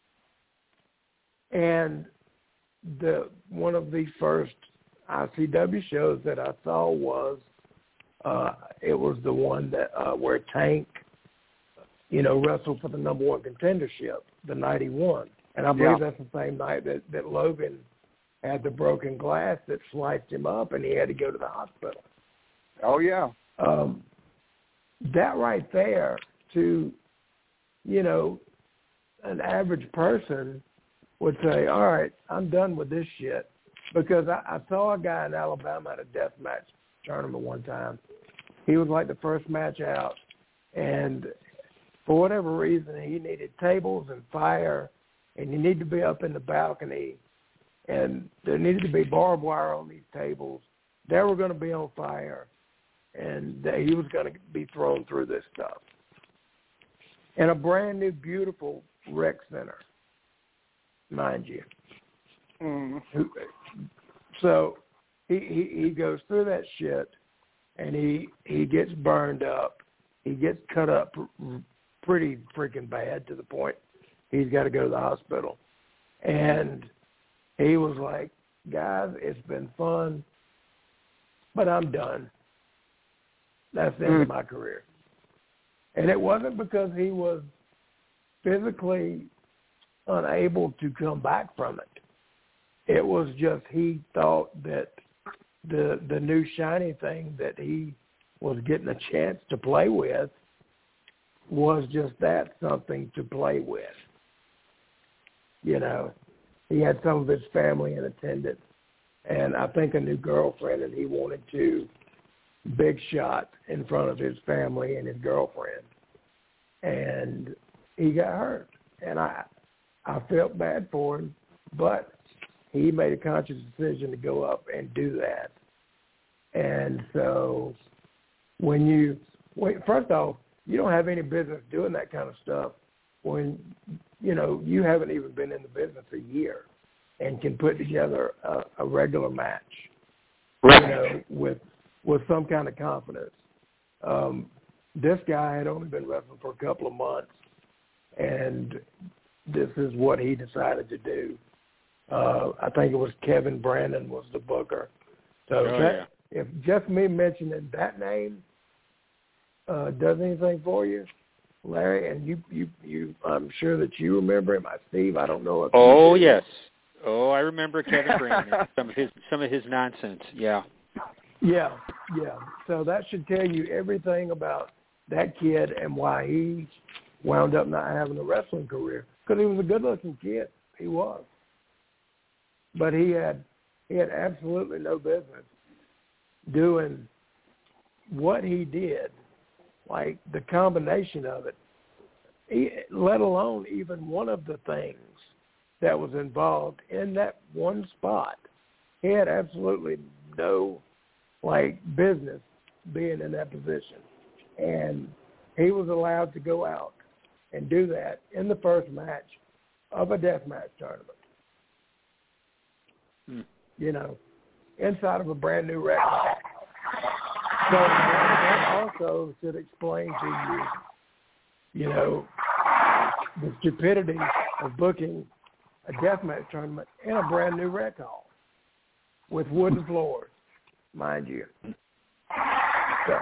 And the one of the first I C W shows that I saw was uh, it was the one that uh, where Tank, you know, wrestled for the number one contendership the night he won. And I believe yeah. that's the same night that, that Logan had the broken glass that sliced him up and he had to go to the hospital. Oh, yeah. Um, that right there to, you know, an average person would say, all right, I'm done with this shit. Because I, I saw a guy in Alabama at a deathmatch tournament one time. He was like the first match out. And for whatever reason, he needed tables and fire, and he needed to be up in the balcony. And there needed to be barbed wire on these tables. They were going to be on fire. And he was going to be thrown through this stuff. In a brand new, beautiful rec center, mind you. Mm. So he, he, he goes through that shit, and he, he gets burned up. He gets cut up pretty freaking bad to the point he's got to go to the hospital. And he was like, guys, it's been fun, but I'm done. That's the end mm. of my career. And it wasn't because he was physically unable to come back from it. It was just he thought that the the new shiny thing that he was getting a chance to play with was just that, something to play with. You know, he had some of his family in attendance, and I think a new girlfriend, and he wanted to big shot in front of his family and his girlfriend. And he got hurt. And I I felt bad for him, but he made a conscious decision to go up and do that. And so when you, wait, first off, you don't have any business doing that kind of stuff when, you know, you haven't even been in the business a year and can put together a, a regular match, right. you know, with with some kind of confidence. Um, this guy had only been wrestling for a couple of months, and this is what he decided to do. Uh, I think it was Kevin Brandon was the booker. So oh, that, yeah. if just me mentioning that name uh, does anything for you, Larry, and you, you, you, I'm sure that you remember him. I, Steve, I don't know if Oh you do. yes, oh I remember Kevin Brandon. some of his some of his nonsense. Yeah. Yeah, yeah. So that should tell you everything about that kid and why he wound up not having a wrestling career. Because he was a good-looking kid. He was. But he had he had absolutely no business doing what he did, like the combination of it, he, let alone even one of the things that was involved in that one spot. He had absolutely no like business being in that position. And he was allowed to go out and do that in the first match of a deathmatch tournament. Hmm. You know, inside of a brand new record. So that, that also should explain to you, you know, the stupidity of booking a deathmatch tournament in a brand new rec hall with wooden floors. Mind you. So.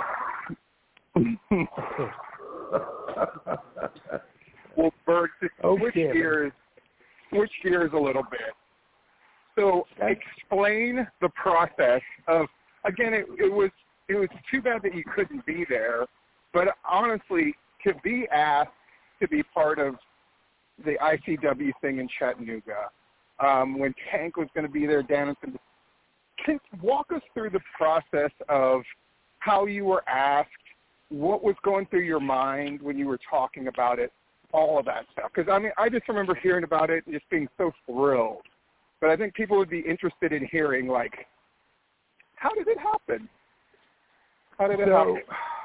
Well, Bert, just oh, switch Kevin. gears, switch gears a little bit. So, explain the process of. Again, it, it was it was too bad that you couldn't be there, but honestly, to be asked to be part of the I C W thing in Chattanooga, um, when Tank was going to be there, Danielson. Can walk us through the process of how you were asked, what was going through your mind when you were talking about it, all of that stuff. Because, I mean, I just remember hearing about it and just being so thrilled. But I think people would be interested in hearing, like, how did it happen? How did it so, happen?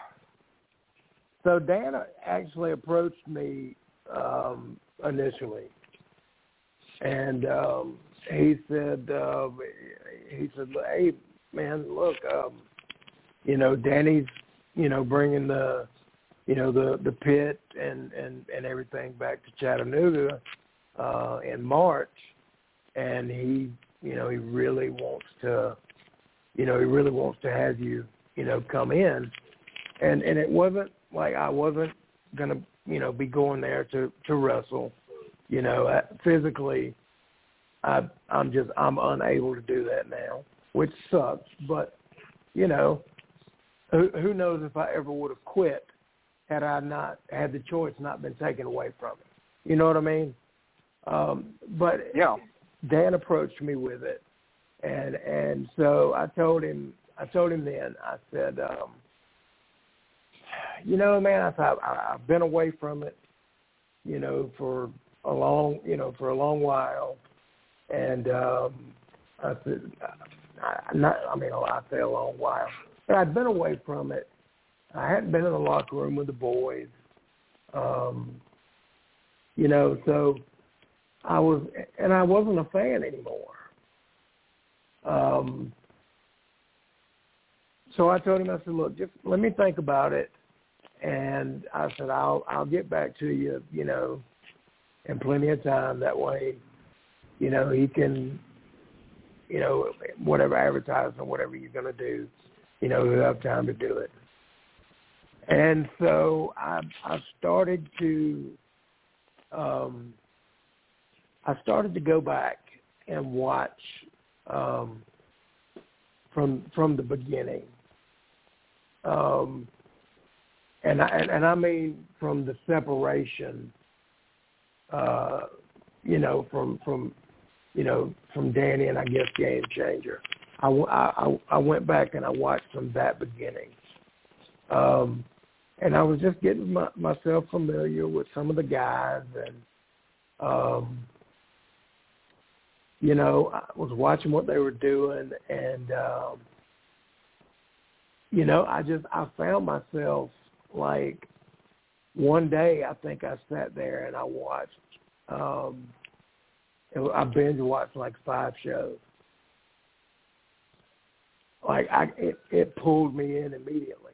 So Dan actually approached me um, initially. And um, he said, uh, he said, hey, man, look, um, you know, Danny's, you know, bringing the, you know, the, the pit and, and, and everything back to Chattanooga uh, in March. And he, you know, he really wants to, you know, he really wants to have you, you know, come in. And, and it wasn't like I wasn't going to, you know, be going there to, to wrestle, you know, uh, physically. I, I'm just, I'm unable to do that now, which sucks. But, you know, who, who knows if I ever would have quit had I not had the choice not been taken away from it. You know what I mean? Um, but yeah. Dan approached me with it. And, and so I told him, I told him then, I said, um, you know, man, I thought I, I've been away from it, you know, for a long, you know, for a long while. And um, I said, I, not, I mean, I say a long while, but I'd been away from it. I hadn't been in the locker room with the boys, um, you know, so I was, and I wasn't a fan anymore. Um, so I told him, I said, look, just let me think about it. And I said, I'll, I'll get back to you, you know, in plenty of time. That way, you know, he can you know, whatever advertising, whatever you're going to do, you know, you have time to do it. And so I, I started to, um, I started to go back and watch um, from from the beginning, um, and I and, and I mean from the separation, uh, you know, from from you know from Danny and I guess Game Changer. I, I, I went back and I watched from that beginning. Um, and I was just getting my, myself familiar with some of the guys, and um, you know, I was watching what they were doing, and um, you know, I just I found myself like one day I think I sat there and I watched, um, I binge watched like five shows. Like I, it, it pulled me in immediately.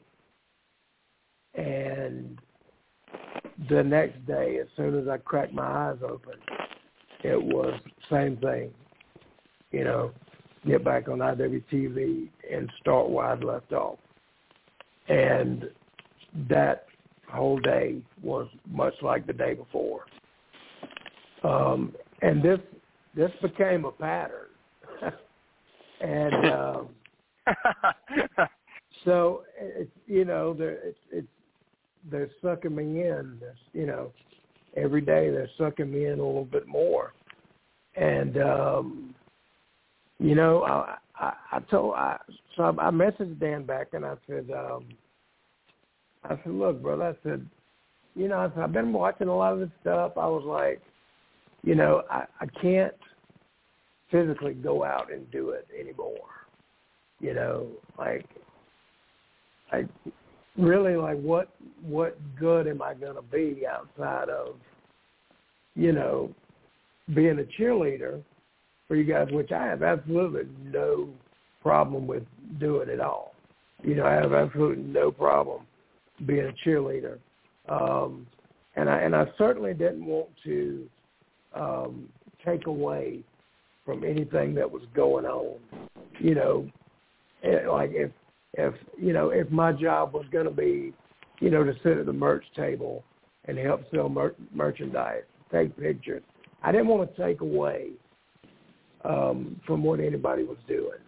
And the next day, as soon as I cracked my eyes open, it was same thing. You know, get back on I W T V and start where I'd left off. And that whole day was much like the day before. Um, and this this became a pattern. and um, so it's you know they're it's, it's they're sucking me in. It's, you know, every day they're sucking me in a little bit more. And um, you know, I, I, I told I so I, I messaged Dan back and I said, um, I said, look, brother, I said, you know, I said, I've been watching a lot of this stuff. I was like, you know, I, I can't physically go out and do it anymore. You know, like, I really like what what good am I going to be outside of, you know, being a cheerleader for you guys, which I have absolutely no problem with doing at all. You know, I have absolutely no problem being a cheerleader. Um, and I and I certainly didn't want to um, take away from anything that was going on. You know, like if if you know if my job was going to be, you know, to sit at the merch table and help sell mer- merchandise, take pictures, I didn't want to take away um, from what anybody was doing.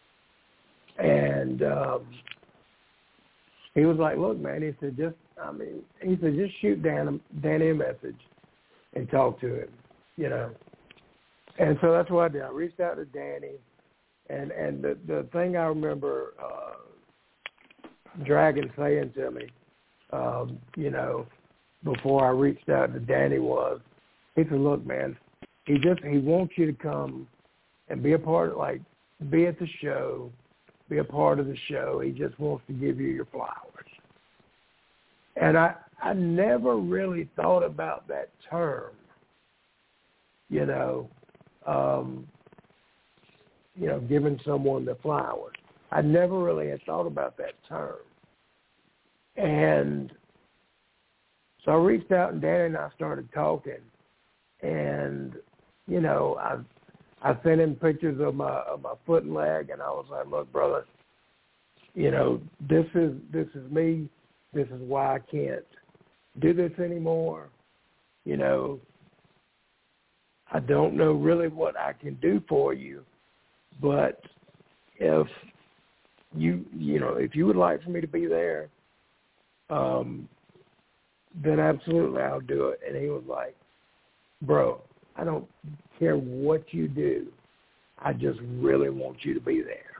And um, he was like, "Look, man," he said, "just I mean," he said, "just shoot Dan, Danny a message and talk to him," you know. And so that's what I did. I reached out to Danny, and and the the thing I remember uh, Dragon saying to me, um, you know, before I reached out to Danny was, he said, "Look, man, he just he wants you to come and be a part of, like, be at the show, be a part of the show. He just wants to give you your flowers." And I I never really thought about that term, you know. Um, you know, giving someone the flowers. I never really had thought about that term. And so I reached out, and Danny and I started talking. And, you know, I I sent him pictures of my of my foot and leg, and I was like, "Look, brother, you know, this is this is me. This is why I can't do this anymore. You know, I don't know really what I can do for you, but if you, you know, if you would like for me to be there, um, then absolutely I'll do it." And he was like, "Bro, I don't care what you do. I just really want you to be there."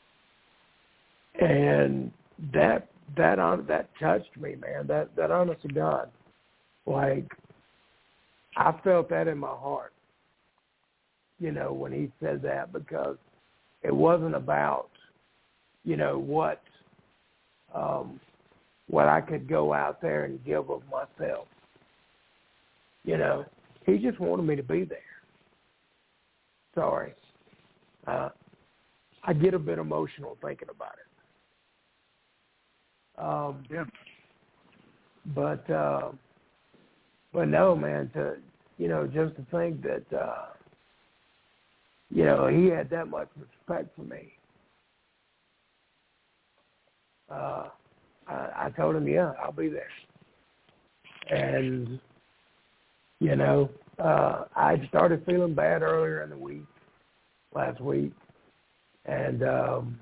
And that that that touched me, man. That that honest to God, like, I felt that in my heart. You know, when he said that, because it wasn't about, you know, what um, what I could go out there and give of myself. You know, he just wanted me to be there. Sorry. Uh, I get a bit emotional thinking about it. Um, yeah. But, uh, but no, man, to, you know, just to think that, uh, you know, he had that much respect for me. Uh, I, I told him, yeah, I'll be there. And, you know, uh, I started feeling bad earlier in the week, last week. And um,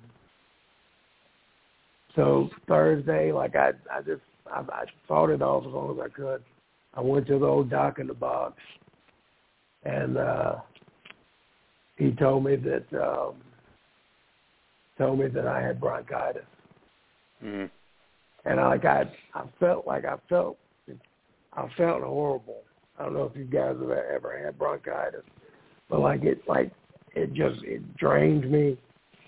so Thursday, like I, I just, I, I fought it off as long as I could. I went to the old doc in the box, and uh, he told me that um, told me that I had bronchitis. Mm. And I, like I, I felt like I felt, I felt horrible. I don't know if you guys have ever had bronchitis, but like it, like it just it drained me.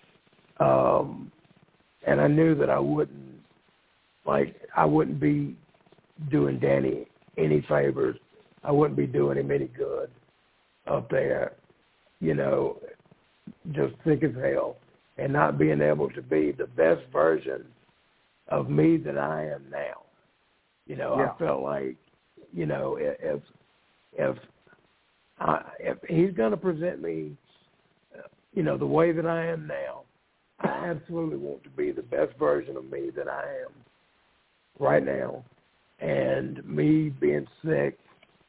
Um, and I knew that I wouldn't, like I wouldn't be doing Danny any favors. I wouldn't be doing him any good up there, you know, just sick as hell, and not being able to be the best version of me that I am now. You know, yeah. I felt like, you know, if if I, if he's going to present me, you know, the way that I am now, I absolutely want to be the best version of me that I am right now. And me being sick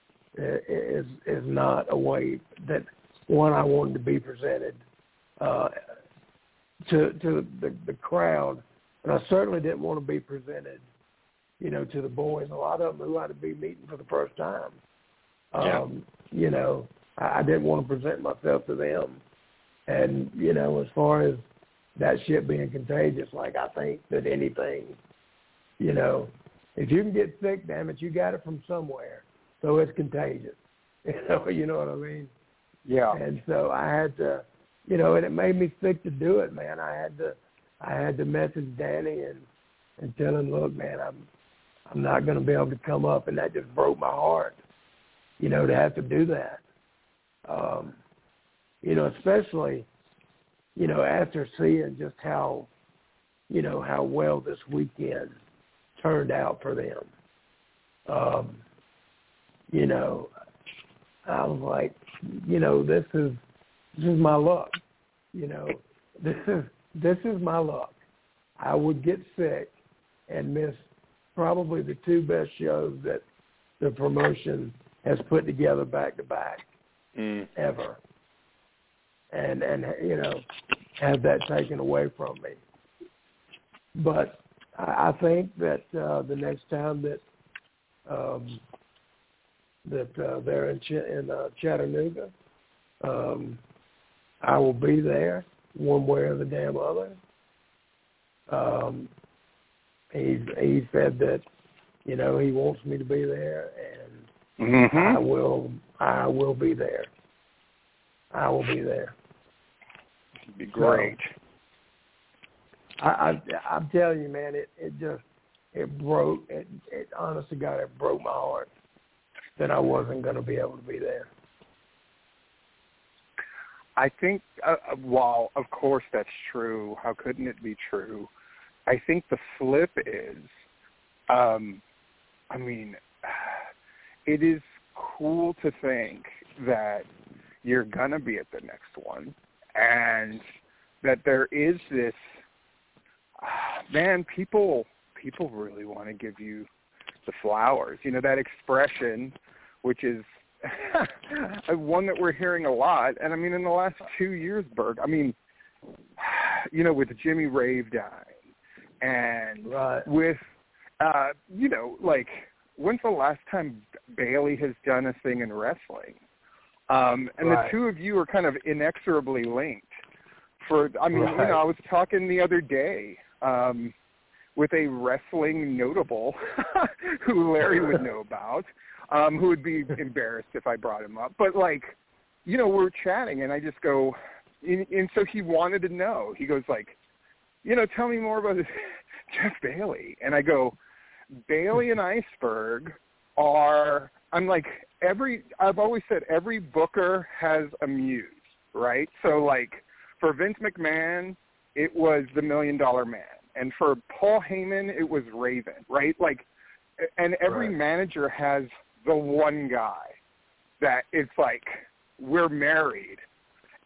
is is not a way that, one, I wanted to be presented uh, to to the, the crowd. And I certainly didn't want to be presented, you know, to the boys, a lot of them who I'd be meeting for the first time. Yeah. Um, you know, I, I didn't want to present myself to them. And, you know, as far as that shit being contagious, like I think that anything, you know, if you can get sick, damn it, you got it from somewhere. So it's contagious. You know, you know what I mean? Yeah. And so I had to, you know, and it made me sick to do it, man. I had to, I had to message Danny and, and tell him, look, man, I'm, I'm not going to be able to come up, and that just broke my heart, you know, to have to do that. Um, you know, especially, you know, after seeing just how, you know, how well this weekend turned out for them. Um, you know, I was like, you know, this is this is my luck. You know, this is this is my luck. I would get sick and miss probably the two best shows that the promotion has put together back to back mm. ever, and and you know, have that taken away from me. But I, I think that uh, the next time that um, that uh, they're in, Ch- in uh, Chattanooga, um, I will be there one way or the damn other. Um, he he said that, you know, he wants me to be there, and mm-hmm. I will I will be there. I will be there. It'd be great. So, I, I I'm telling you, man, it, it just it broke. It, it honest to God, it broke my heart that I wasn't going to be able to be there. I think, uh, while of course that's true, how couldn't it be true? I think the flip is, um, I mean, it is cool to think that you're going to be at the next one, and that there is this, uh, man, people, people really want to give you the flowers. You know, that expression, which is one that we're hearing a lot. And I mean, in the last two years, Berg, I mean, you know, with Jimmy Rave dying, and right. with, uh, you know, like, when's the last time Bailey has done a thing in wrestling? Um, and right. the two of you are kind of inexorably linked. For, I mean, right. you know, I was talking the other day um, with a wrestling notable who Larry would know about, um, who would be embarrassed if I brought him up. But, like, you know, we're chatting, and I just go, and, and so he wanted to know. He goes, like, you know, tell me more about this Jeff Bailey. And I go, Bailey and Iceberg are, I'm like, every, I've always said every booker has a muse, right? So, like, for Vince McMahon, it was the Million Dollar Man. And for Paul Heyman, it was Raven, right? Like, and every right. manager has the one guy that it's like, we're married.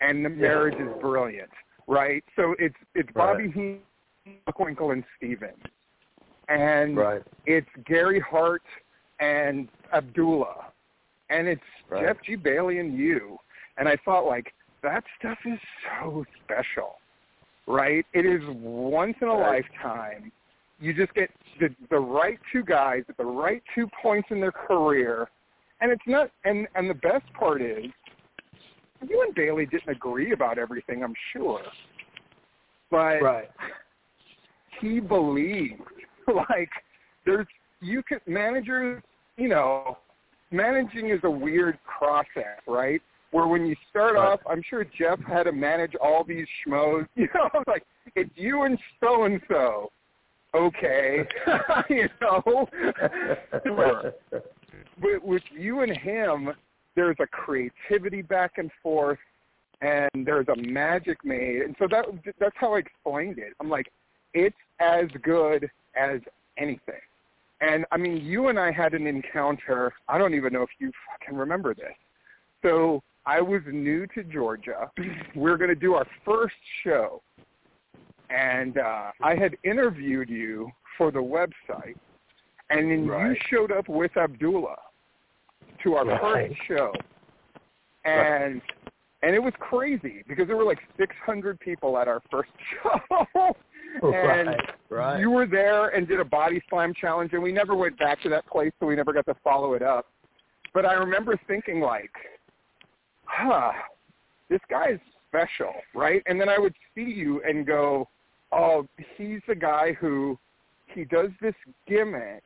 and the marriage is brilliant, right? So it's it's Bobby Right. Heenan, Buckwinkle, and Steven. And Right. it's Gary Hart and Abdullah. And it's Right. Jeff G. Bailey and you. And I thought, like, that stuff is so special, right? It is once in a Right. lifetime. You just get the, the right two guys at the right two points in their career. And it's not, and, and the best part is, you and Bailey didn't agree about everything, I'm sure. But Right. he believed. Like, there's, you could, managers, you know, managing is a weird process, right? Where when you start Right. off, I'm sure Jeff had to manage all these schmoes. You know, like, it's you and so-and-so. Okay. You know? Sure. But with you and him, there's a creativity back and forth, and there's a magic made. And so that that's how I explained it. I'm like, it's as good as anything. And, I mean, you and I had an encounter. I don't even know if you fucking remember this. So I was new to Georgia. We were going to do our first show. And uh, I had interviewed you for the website. And then Right. you showed up with Abdullah to our Right. first show. And and it was crazy because there were like six hundred people at our first show. And Right. Right. you were there and did a body slam challenge, and we never went back to that place, so we never got to follow it up. But I remember thinking, like, huh, this guy is special, right? And then I would see you and go, oh, he's the guy who, he does this gimmick,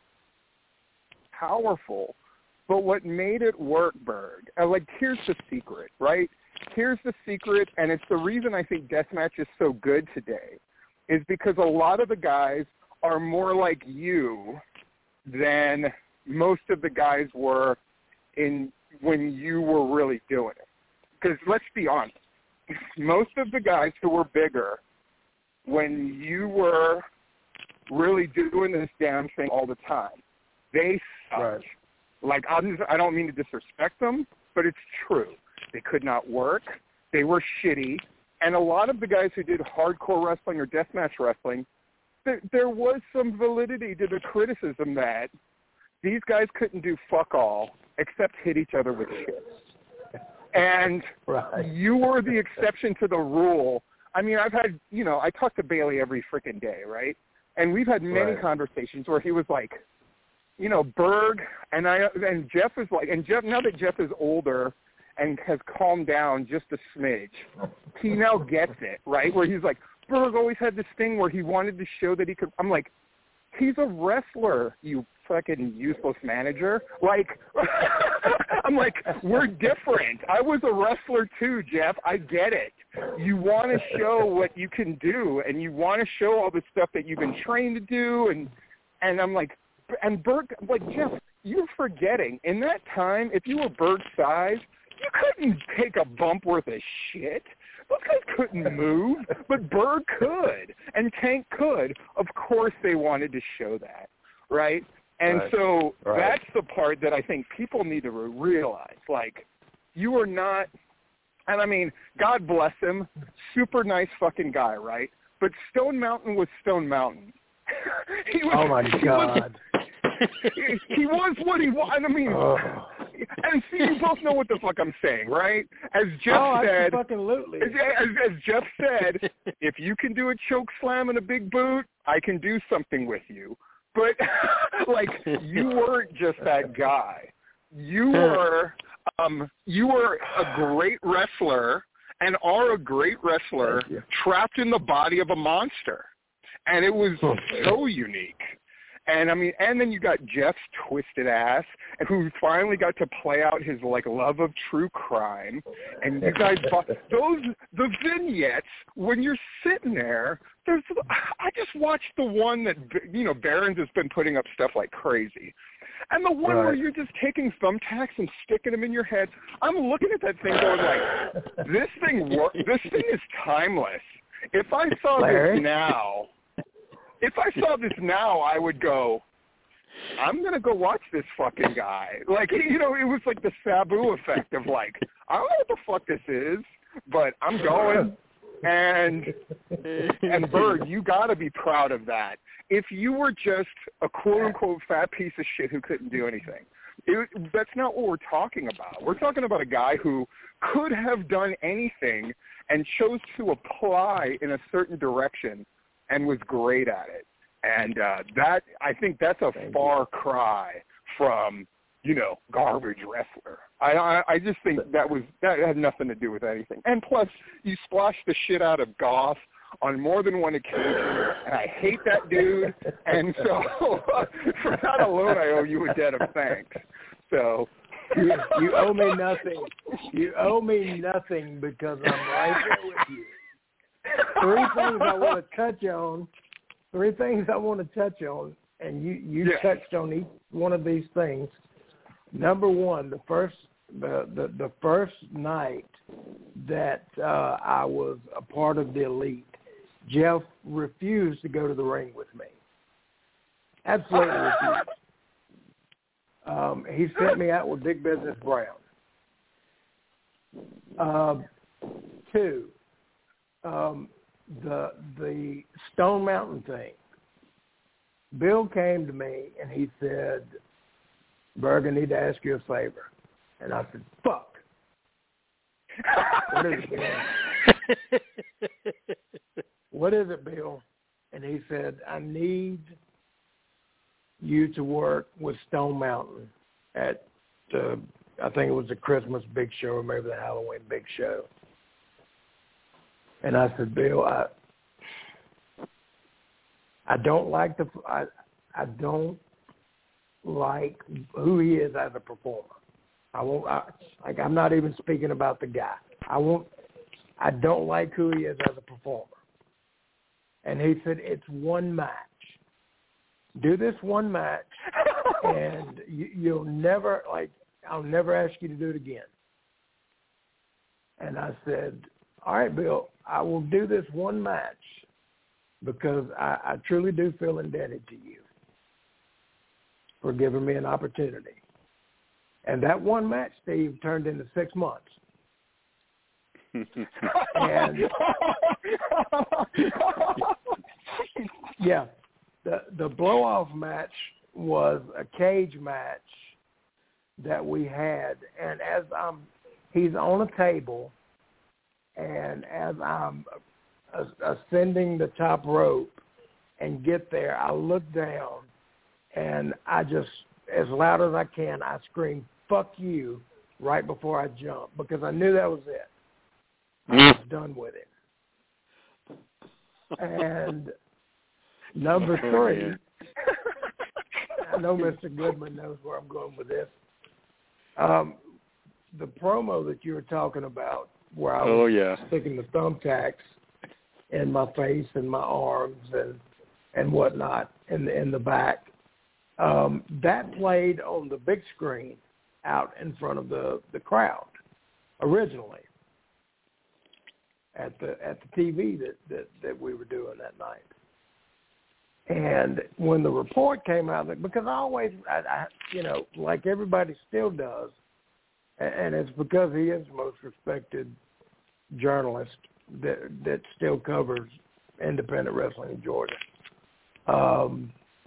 powerful, but what made it work, Berg, uh, like, here's the secret, right? Here's the secret, and it's the reason I think deathmatch is so good today, is because a lot of the guys are more like you than most of the guys were in when you were really doing it. Because let's be honest, most of the guys who were bigger when you were really doing this damn thing all the time, they sucked. Right. Like, I'm just, I don't mean to disrespect them, but it's true. They could not work. They were shitty. And a lot of the guys who did hardcore wrestling or deathmatch wrestling, there, there was some validity to the criticism that these guys couldn't do fuck all except hit each other with shit. And Right. you were the exception to the rule. I mean, I've had, you know, I talk to Bailey every freaking day, right? And we've had many Right. conversations where he was like, you know, Berg, and I, and Jeff was like, and Jeff, now that Jeff is older and has calmed down just a smidge, he now gets it, right? Where he's like, Berg always had this thing where he wanted to show that he could, I'm like, he's a wrestler, you fucking useless manager. Like, I'm like, we're different. I was a wrestler too, Jeff. I get it. You want to show what you can do, and you want to show all the stuff that you've been trained to do, and and I'm like, and Berg, like, Jeff, you're forgetting, in that time, if you were Berg's size, you couldn't take a bump worth of shit. Those guys couldn't move, but Berg could, and Tank could. Of course they wanted to show that, right? And Right. so Right. that's the part that I think people need to realize. Like, you are not, and I mean, God bless him, super nice fucking guy, right? But Stone Mountain was Stone Mountain. he was, Oh, my he God. Was, he, he was what he was. I mean, Oh. and see, you both know what the fuck I'm saying, right? As Jeff Oh, said, absolutely. as, as, as Jeff said, if you can do a choke slam and a big boot, I can do something with you. But, like, you weren't just that guy. You were, um, you were a great wrestler and are a great wrestler Thank you. trapped in the body of a monster. And it was so unique. And I mean, and then you got Jeff's twisted ass, and who finally got to play out his like love of true crime. And you guys, bought, those the vignettes when you're sitting there. There's, I just watched the one that you know Barron's has been putting up stuff like crazy, and the one Right. where you're just taking thumbtacks and sticking them in your head. I'm looking at that thing going like, this thing work. This thing is timeless. If I saw Larry? this now. If I saw this now, I would go, I'm going to go watch this fucking guy. Like, you know, it was like the Sabu effect of like, I don't know what the fuck this is, but I'm going. And and Bird, you got to be proud of that. If you were just a quote-unquote fat piece of shit who couldn't do anything, it, that's not what we're talking about. We're talking about a guy who could have done anything and chose to apply in a certain direction and was great at it. And uh, that, I think that's a Thank far you. cry from, you know, garbage wrestler. I, I I just think that was that had nothing to do with anything. And plus, you splashed the shit out of Goff on more than one occasion, and I hate that dude. And so, for that alone, I owe you a debt of thanks. So, you, you owe me nothing. You owe me nothing because I'm right there with you. Three things I want to touch on. Three things I want to touch on, and you you yeah. touched on each one of these things. Number one, the first the the, the first night that uh, I was a part of the Elite, Jeff refused to go to the ring with me. Absolutely refused. Um, he sent me out with Big Business Brown. Uh, two, um, the the Stone Mountain thing. Bill came to me and he said, Berg, I need to ask you a favor. And I said, fuck. What is it, Bill? What is it, Bill? And he said, I need you to work with Stone Mountain at, uh, I think it was the Christmas Big Show or maybe the Halloween Big Show. And I said, Bill, I I don't like the I I don't like who he is as a performer. I won't. I, like I'm not even speaking about the guy. I won't. I don't like who he is as a performer. And he said, it's one match. Do this one match, and you, you'll never like. I'll never ask you to do it again. And I said, all right, Bill, I will do this one match because I, I truly do feel indebted to you for giving me an opportunity. And that one match, Steve, turned into six months. And yeah, the the blow-off match was a cage match that we had. And as I'm, he's on a table, and as I'm ascending the top rope and get there, I look down, and I just, as loud as I can, I scream, fuck you, right before I jump, because I knew that was it. I was done with it. And number three, I know Mister Goodman knows where I'm going with this. Um, the promo that you were talking about, where I was oh, yeah. sticking the thumbtacks in my face and my arms and and whatnot in the in the back, um, that played on the big screen out in front of the, the crowd originally at the at the T V that, that, that we were doing that night. And when the report came out, because I always, I, I, you know, like everybody still does, and it's because he is the most respected journalist that that still covers independent wrestling in Georgia. Um,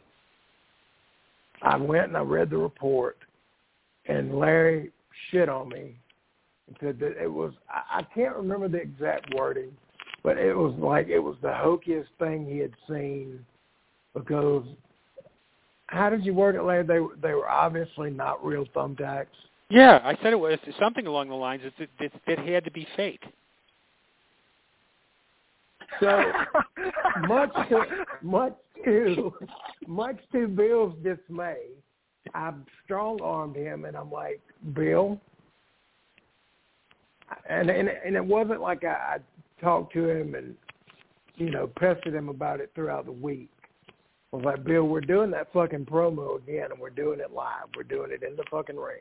I went and I read the report, and Larry shit on me and said that it was, I, I can't remember the exact wording, but it was like it was the hokiest thing he had seen. Because how did you word it, Larry? They they were obviously not real thumbtacks. Yeah, I said it was something along the lines that it, it, it had to be fake. So much to much to much to Bill's dismay, I strong armed him, and I'm like, Bill, and and and it wasn't like I, I talked to him and you know pestered him about it throughout the week. I was like, Bill, we're doing that fucking promo again, and we're doing it live. We're doing it in the fucking ring.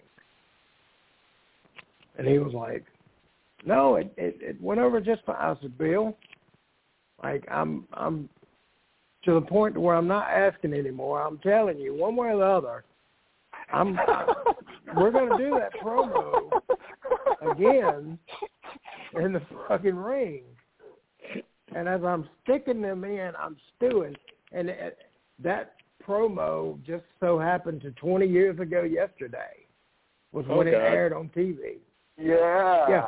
And he was like, no, it, it, it went over just fine. I said, Bill, like, I'm I'm to the point where I'm not asking anymore. I'm telling you, one way or the other, I'm, we're going to do that promo again in the fucking rings. And as I'm sticking them in, I'm stewing. And it, that promo just so happened to twenty years ago yesterday was oh, when God. it aired on T V. Yeah. Yeah.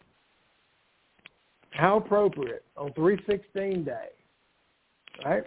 How appropriate on three sixteen day, right?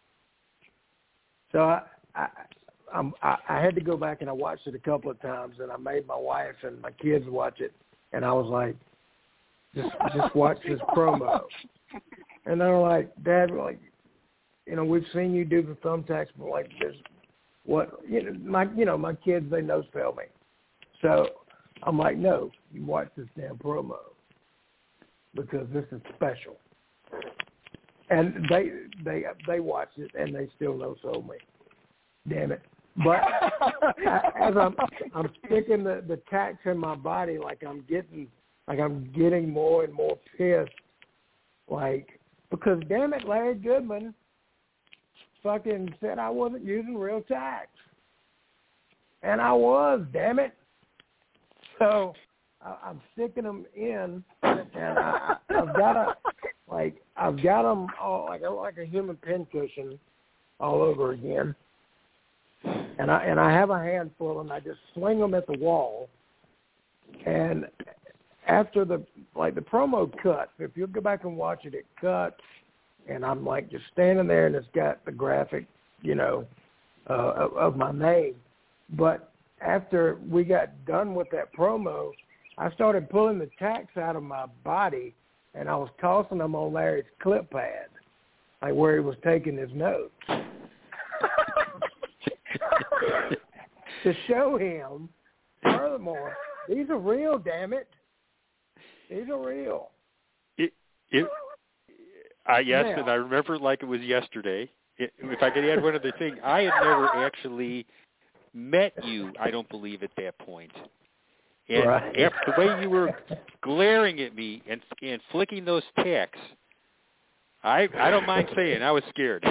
So I, I, I'm, I, I had to go back and I watched it a couple of times, and I made my wife and my kids watch it, and I was like, just just watch this promo. And they're like, Dad, we're like, you know, we've seen you do the thumbtacks, but like, this, what, you know, my, you know, my kids, they no spell me. So I'm like, no, you watch this damn promo because this is special. And they they they watched it and they still no sold me. Damn it! But as I'm I'm sticking the, the tacks in my body, like I'm getting like I'm getting more and more pissed, like because damn it, Larry Goodman fucking said I wasn't using real tacks, and I was, damn it. So I, I'm sticking them in, and I, I've got a like I've got them all like a, like a human pincushion all over again, and I and I have a handful, and I just swing them at the wall, and after the like the promo cuts, if you go back and watch it, it cuts, and I'm like just standing there, and it's got the graphic, you know, uh, of, of my name, but after we got done with that promo, I started pulling the tacks out of my body, and I was tossing them on Larry's clip pad, like where he was taking his notes, to show him, furthermore, these are real, damn it. These are real. It, it, uh, yes, now, and I remember it like it was yesterday. It, if I could add one other thing, I had never actually met you, I don't believe, at that point. And right. after the way you were glaring at me and and flicking those tacks, I I don't mind saying I was scared.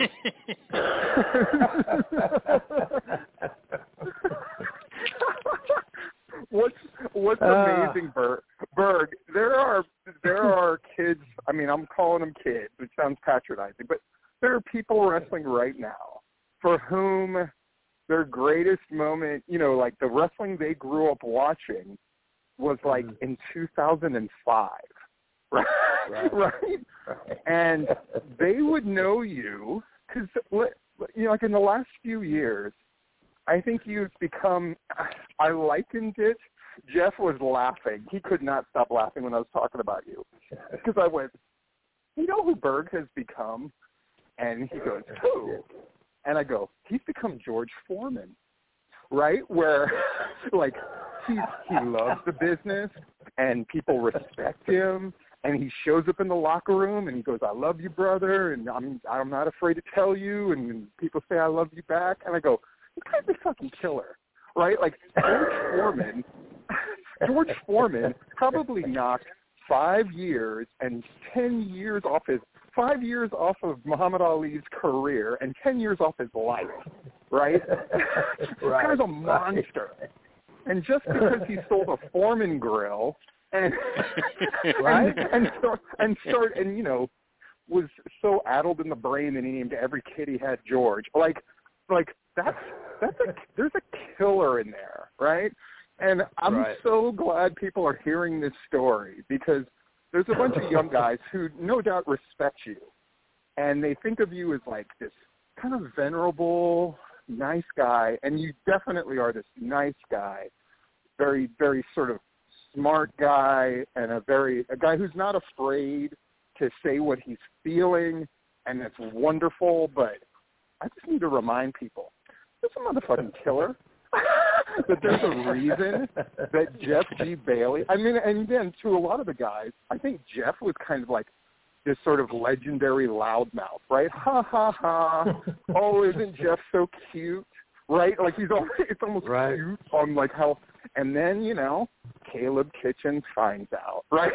what's what's uh, amazing, Berg, Berg, there are there are kids. I mean, I'm calling them kids, which sounds patronizing, but there are people wrestling right now for whom their greatest moment, you know, like the wrestling they grew up watching was like mm. in two thousand five, right? Right. right? right. And they would know you because, you know, like in the last few years, I think you've become, I likened it, Jeff was laughing. He could not stop laughing when I was talking about you because I went, you know who Berg has become? And he goes, who? And I go, he's become George Foreman, right? Where, like, he he loves the business, and people respect him, and he shows up in the locker room, and he goes, I love you, brother, and I'm I'm not afraid to tell you, and people say I love you back, and I go, this guy's a fucking killer, right? Like, George Foreman, George Foreman probably knocked five years and ten years off his Five years off of Muhammad Ali's career and ten years off his life, right? This right. guy's a monster. And just because he sold a Foreman grill and right? and, and start and start and you know was so addled in the brain that he named every kid he had George. Like like that's that's a there's a killer in there, right? And I'm right. so glad people are hearing this story because there's a bunch of young guys who no doubt respect you, and they think of you as like this kind of venerable, nice guy, and you definitely are this nice guy, very, very sort of smart guy, and a very a guy who's not afraid to say what he's feeling, and that's wonderful. But I just need to remind people, there's a motherfucking killer. That there's a reason that Jeff G. Bailey, I mean, and then to a lot of the guys, I think Jeff was kind of like this sort of legendary loudmouth, right? Ha, ha, ha. Oh, isn't Jeff so cute, right? Like he's always, it's almost right. cute on like how, and then, you know, Caleb Kitchens finds out, right?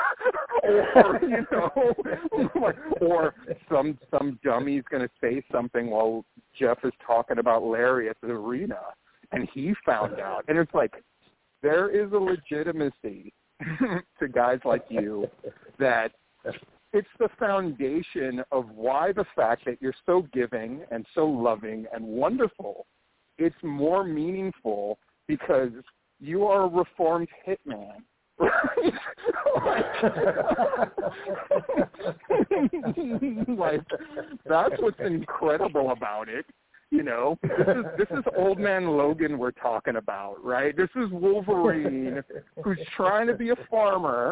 or, you know, or some, some dummy's going to say something while Jeff is talking about Larry at the arena. And he found out. And it's like, there is a legitimacy to guys like you that it's the foundation of why the fact that you're so giving and so loving and wonderful, it's more meaningful because you are a reformed hitman. Right? Like, that's what's incredible about it. You know, this is this is old man Logan we're talking about, right? This is Wolverine who's trying to be a farmer,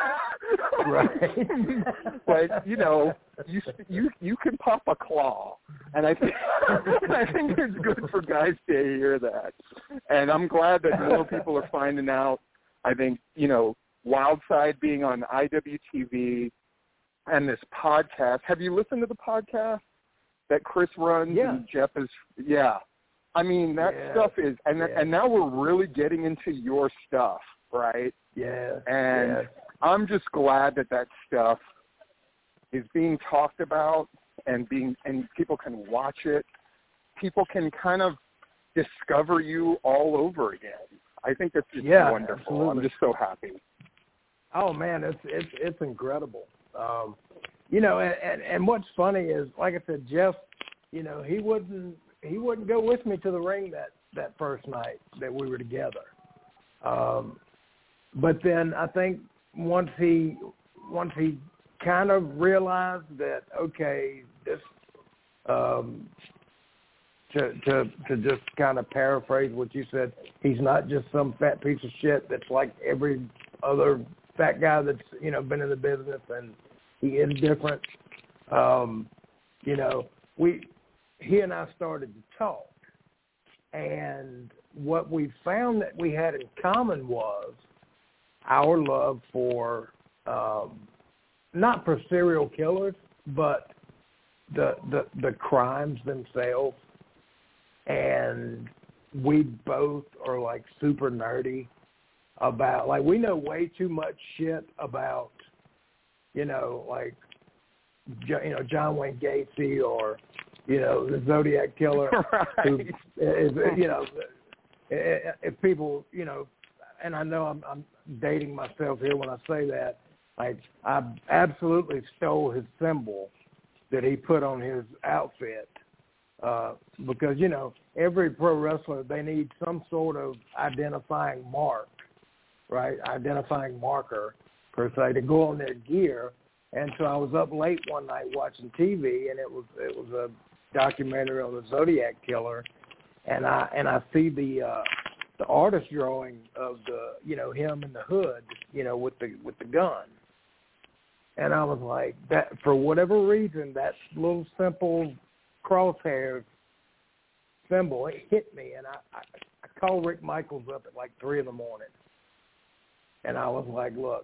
right? But you know, you you you can pop a claw, and I think I think it's good for guys to hear that, and I'm glad that more people are finding out. I think you know, Wildside being on I W T V and this podcast. Have you listened to the podcast that Chris runs? Yeah. And Jeff is, yeah. I mean, that yeah. stuff is, and yeah. and now we're really getting into your stuff, right? Yeah. And yeah. I'm just glad that that stuff is being talked about and being, and people can watch it. People can kind of discover you all over again. I think that's just yeah, wonderful. Absolutely. I'm just so happy. Oh man, it's it's it's incredible. Um, You know, and, and, and what's funny is, like I said, Jeff, you know, he wouldn't he wouldn't go with me to the ring that, that first night that we were together. Um, but then I think once he once he kind of realized that, okay, this um, to to to just kind of paraphrase what you said, he's not just some fat piece of shit that's like every other fat guy that's, you know, been in the business, and he is different. Um, you know, we he and I started to talk, and what we found that we had in common was our love for um, not for serial killers, but the the the crimes themselves. And we both are like super nerdy about, like, we know way too much shit about, you know, like, you know, John Wayne Gacy or, you know, the Zodiac Killer. Right. Who is, you know, if people, you know, and I know I'm, I'm dating myself here when I say that, like, I absolutely stole his symbol that he put on his outfit. Uh, because, you know, every pro wrestler, they need some sort of identifying mark, right, identifying marker, per se, to go on their gear. And so I was up late one night watching T V, and it was it was a documentary on the Zodiac Killer, and I and I see the uh, the artist drawing of the, you know, him in the hood, you know, with the with the gun, and I was like, that, for whatever reason, that little simple crosshair symbol, it hit me, and I, I, I called Rick Michaels up at like three in the morning, and I was like, look,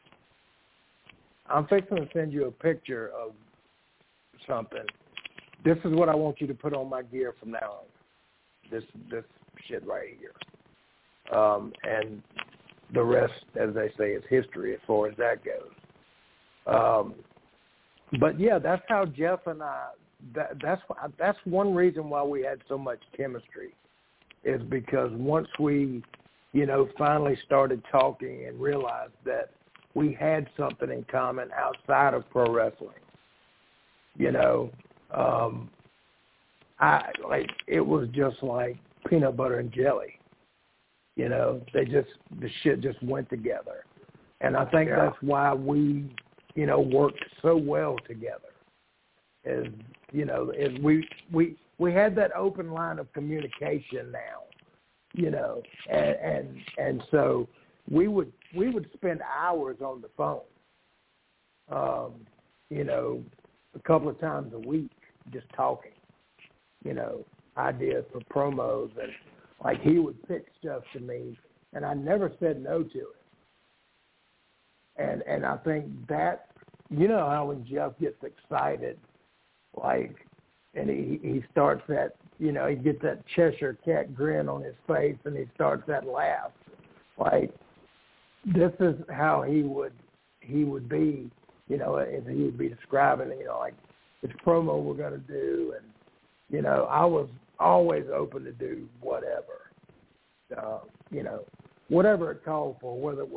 I'm fixing to send you a picture of something. This is what I want you to put on my gear from now on. This this shit right here. Um, and the rest, as they say, is history as far as that goes. Um, but yeah, that's how Jeff and I. That, that's that's one reason why we had so much chemistry, is because once we, you know, finally started talking and realized that we had something in common outside of pro wrestling. You know, um, I like it was just like peanut butter and jelly. You know, they just the shit just went together, and I think yeah. that's why we, you know, worked so well together. Is, you know, is we we we had that open line of communication now, you know, and and and so we would we would spend hours on the phone, um, you know, a couple of times a week, just talking, you know, ideas for promos, and like he would pitch stuff to me, and I never said no to it. And and I think that, you know, how when Jeff gets excited, like, and he he starts that, you know, he gets that Cheshire cat grin on his face, and he starts that laugh. Like, this is how he would he would be, you know, as he would be describing, you know, like this promo we're going to do, and you know, I was always open to do whatever, uh, you know, whatever it called for, whether it was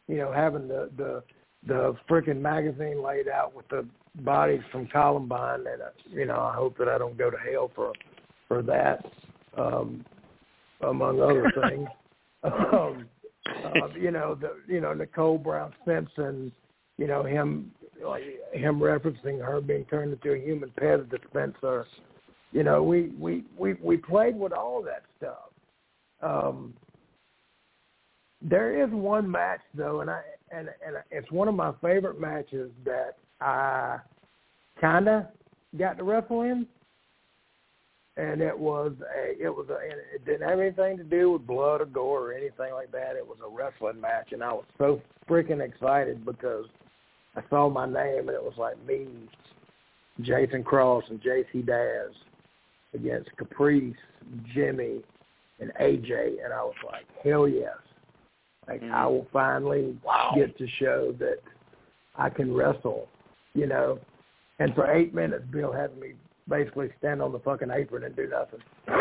you know, having the the the freaking magazine laid out with the bodies from Columbine, and uh, you know, I hope that I don't go to hell for for that, um, among other things. um, uh, you know, the you know Nicole Brown Simpson, you know him like him referencing her being turned into a human pet dispenser. You know, we we we we played with all that stuff. Um, there is one match though, and I and and it's one of my favorite matches that I kinda got to wrestle in, and it was a it was a and it didn't have anything to do with blood or gore or anything like that. It was a wrestling match, and I was so freaking excited because I saw my name and it was like me, Jason Cross, and J C Daz against Caprice, Jimmy, and A J, and I was like, hell yes. Like, mm-hmm. I will finally wow. get to show that I can wrestle, you know. And for eight minutes, Bill had me basically stand on the fucking apron and do nothing.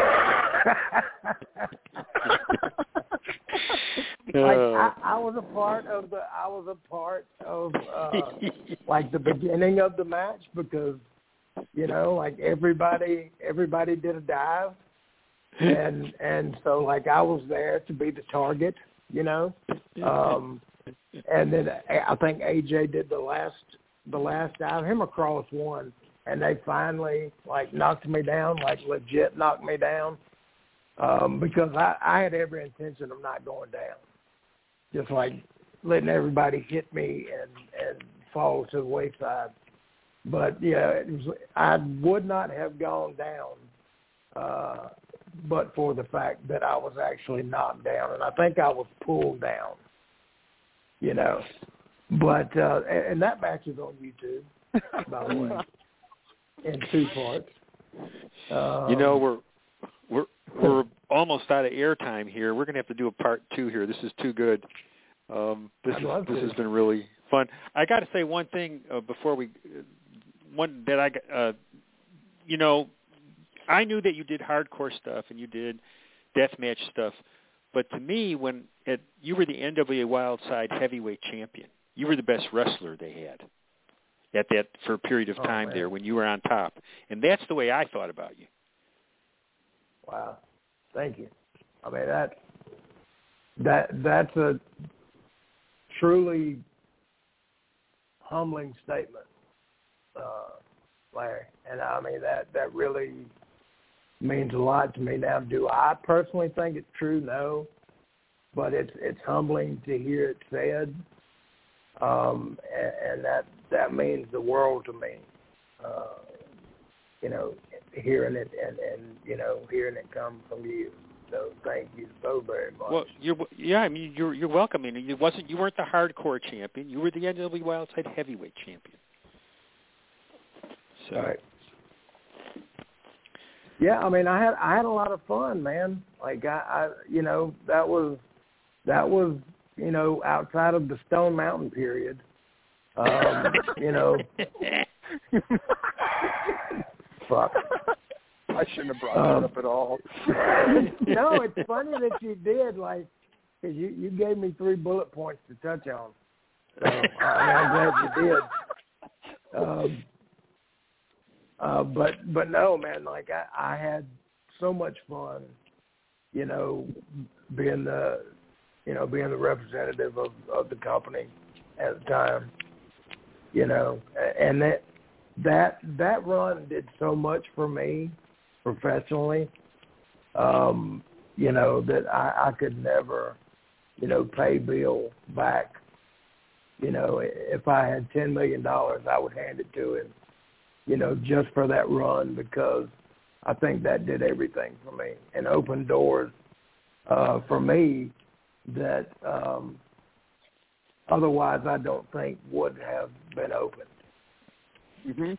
Like, I, I was a part of the, I was a part of, uh, like, the beginning of the match because, you know, like, everybody, everybody did a dive. And, and so, like, I was there to be the target, you know. Um, and then I think A J did the last, the last dive. Him or Cross won. And they finally, like, knocked me down, like, legit knocked me down. Um, because I, I had every intention of not going down. Just like letting everybody hit me and, and fall to the wayside. But, yeah, it was, I would not have gone down uh, but for the fact that I was actually knocked down. And I think I was pulled down, you know. But, uh, and, and that match is on YouTube, by the way, in two parts. Um, you know, we're we're we're almost out of airtime here. We're going to have to do a part two here. This is too good. Um, this is, this has been really fun. I got to say one thing uh, before we, uh, one that I, uh, you know, I knew that you did hardcore stuff and you did deathmatch stuff, but to me, when it, you were the N W A Wildside heavyweight champion, you were the best wrestler they had at that for a period of time oh, there when you were on top, and that's the way I thought about you. Wow, thank you. I mean that that that's a truly humbling statement, uh, Larry. And I mean that that really means a lot to me. Now, do I personally think it's true? No, but it's it's humbling to hear it said, um, and, and that that means the world to me. Uh, you know, hearing it and, and, you know, hearing it come from you. So thank you so very much. Well, you're, yeah, I mean, you're you're welcome. I mean, it wasn't, you weren't the hardcore champion. You were the N W A Wildside heavyweight champion. So. All right. Yeah, I mean, I had I had a lot of fun, man. Like I, I, you know, that was that was you know outside of the Stone Mountain period. Um, you know. Fuck. I shouldn't have brought um, that up at all. No, it's funny that you did, like, because you, you gave me three bullet points to touch on. So, uh, I'm glad you did. Um, uh, but, but no, man, like, I, I had so much fun, you know, being the, you know, being the representative of, of the company at the time, you know, and that, That that run did so much for me professionally, um, you know, that I, I could never, you know, pay Bill back. You know, if I had ten million dollars, I would hand it to him, you know, just for that run because I think that did everything for me and opened doors uh, for me that um, otherwise I don't think would have been opened. Mm-hmm.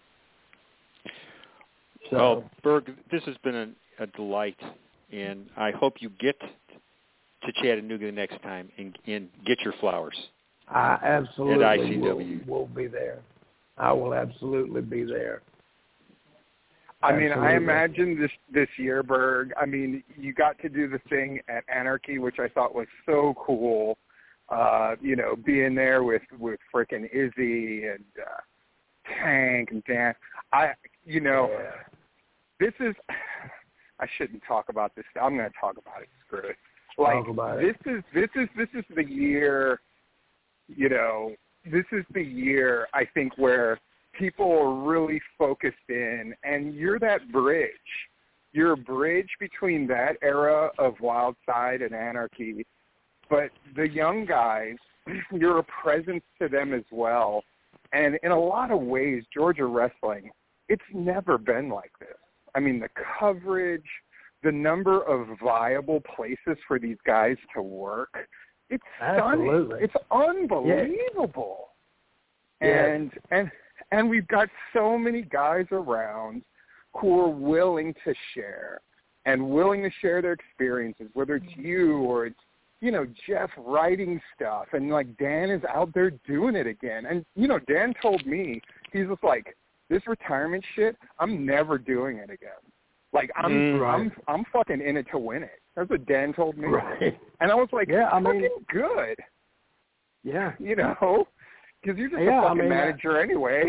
So, well, Berg, this has been a, a delight, and I hope you get to Chattanooga the next time and, and get your flowers. I absolutely at I C W. Will, will be there. I will absolutely be there. I mean, absolutely. I imagine this this year, Berg. I mean, you got to do the thing at Anarchy, which I thought was so cool. uh, you know, being there with, with frickin' Izzy and uh, Tank and Dan. I, you know, yeah. this is, I shouldn't talk about this. I'm going to talk about it. Screw it. Like, Talk about this it. is, this is, this is the year, you know, this is the year, I think, where people are really focused in, and you're that bridge. You're a bridge between that era of Wild Side and Anarchy, but the young guys, you're a presence to them as well. And in a lot of ways, Georgia wrestling, it's never been like this. I mean, the coverage, the number of viable places for these guys to work, it's stunning. Absolutely. It's unbelievable. Yeah. And and and we've got so many guys around who are willing to share and willing to share their experiences, whether it's you or it's, you know, Jeff writing stuff, and like Dan is out there doing it again. And, you know, Dan told me, he's just like, this retirement shit, I'm never doing it again. Like, I'm Mm, right. I'm I'm fucking in it to win it. That's what Dan told me. Right. And I was like, Yeah, I fucking mean, good. Yeah. You know? Because you're just Yeah, a I fucking mean, manager anyway.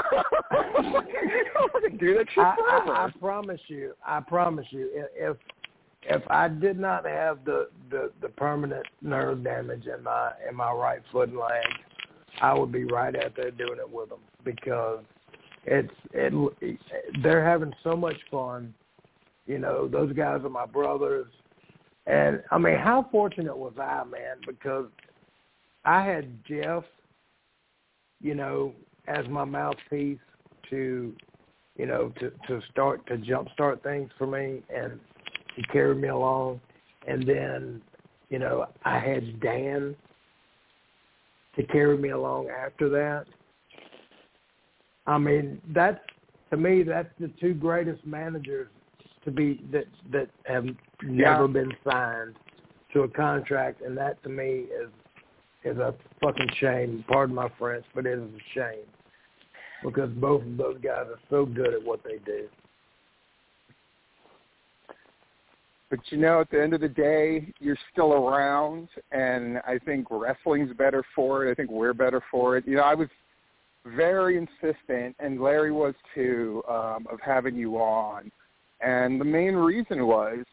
I can do that shit I, forever. I, I promise you, I promise you, if if I did not have the, the, the permanent nerve damage in my in my right foot and leg, I would be right out there doing it with them, because it's it, they're having so much fun. You know, those guys are my brothers, and I mean, how fortunate was I, man? Because I had Jeff, you know, as my mouthpiece to, you know, to, to start, to jumpstart things for me, and he carried me along. And then, you know, I had Dan to carry me along after that. I mean, that's, to me, that's the two greatest managers to be, that, that have never Yeah. been signed to a contract. And that, to me, is, is a fucking shame. Pardon my French, but it is a shame, because both of those guys are so good at what they do. But, you know, at the end of the day, you're still around, and I think wrestling's better for it. I think we're better for it. You know, I was very insistent, and Larry was too, um, of having you on. And the main reason was,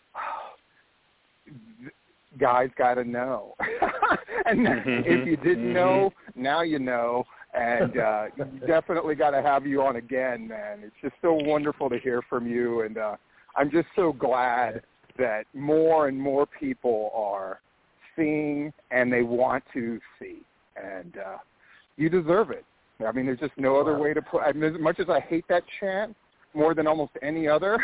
guys got to know. And if you didn't know, now you know. And uh, definitely got to have you on again, man. It's just so wonderful to hear from you. And uh, I'm just so glad that more and more people are seeing and they want to see. And uh, you deserve it. I mean, there's just no other way to put it. I mean, as much as I hate that chant more than almost any other,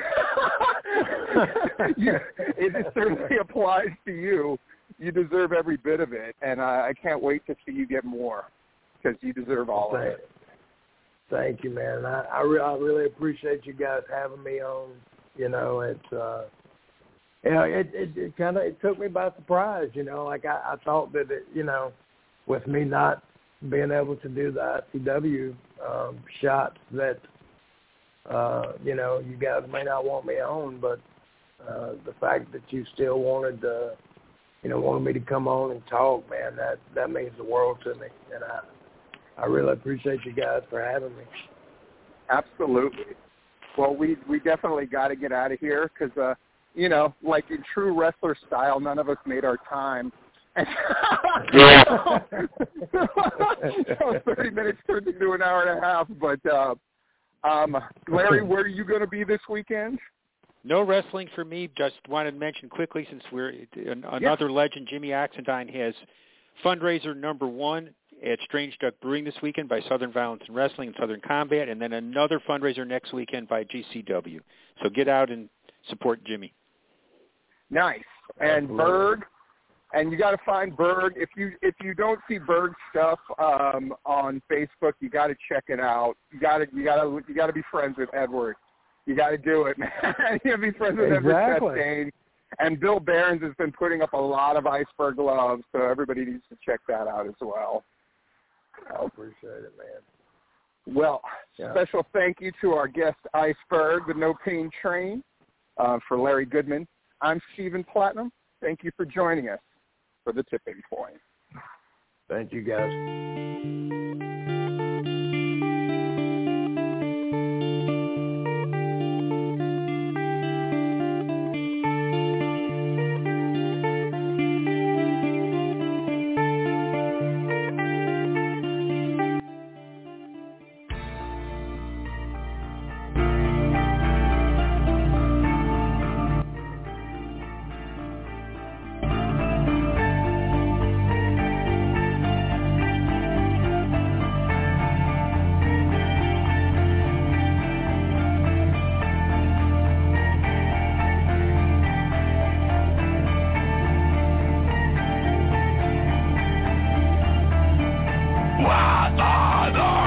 you, it certainly applies to you. You deserve every bit of it, and I, I can't wait to see you get more, because you deserve all Thank, of it. Thank you, man. I I, re- I really appreciate you guys having me on. You know, it's uh, you know, it it, it kind of it took me by surprise. You know, like I, I thought that it, you know, with me not being able to do the I C W um, shots, that uh, you know, you guys may not want me on, but uh, the fact that you still wanted to, you know, wanted me to come on and talk, man, that that means the world to me, and I I really appreciate you guys for having me. Absolutely. Well, we we definitely got to get out of here, because, uh, you know, like in true wrestler style, none of us made our time. Yeah. So thirty minutes turned into an hour and a half. But, uh, um, Larry, where are you going to be this weekend? No wrestling for me. Just wanted to mention quickly, since we're another yeah. legend, Jimmy Oxendine, has fundraiser number one at Strange Duck Brewing this weekend by Southern Violence and Wrestling and Southern Combat, and then another fundraiser next weekend by G C W. So get out and support Jimmy. Nice. And Absolutely. Berg, and you got to find Berg. If you if you don't see Berg's stuff um, on Facebook, you got to check it out. You got to you got to you got to be friends with Edward. You got to do it, man. You got to be friends with exactly. Edward Chastain. And Bill Behrens has been putting up a lot of iceberg gloves, so everybody needs to check that out as well. I appreciate it, man. Well, yeah. special thank you to our guest, Iceberg, the No Pain Train, uh, for Larry Goodman. I'm Stephen Platinum. Thank you for joining us for The Tipping Point. Thank you, guys. What are the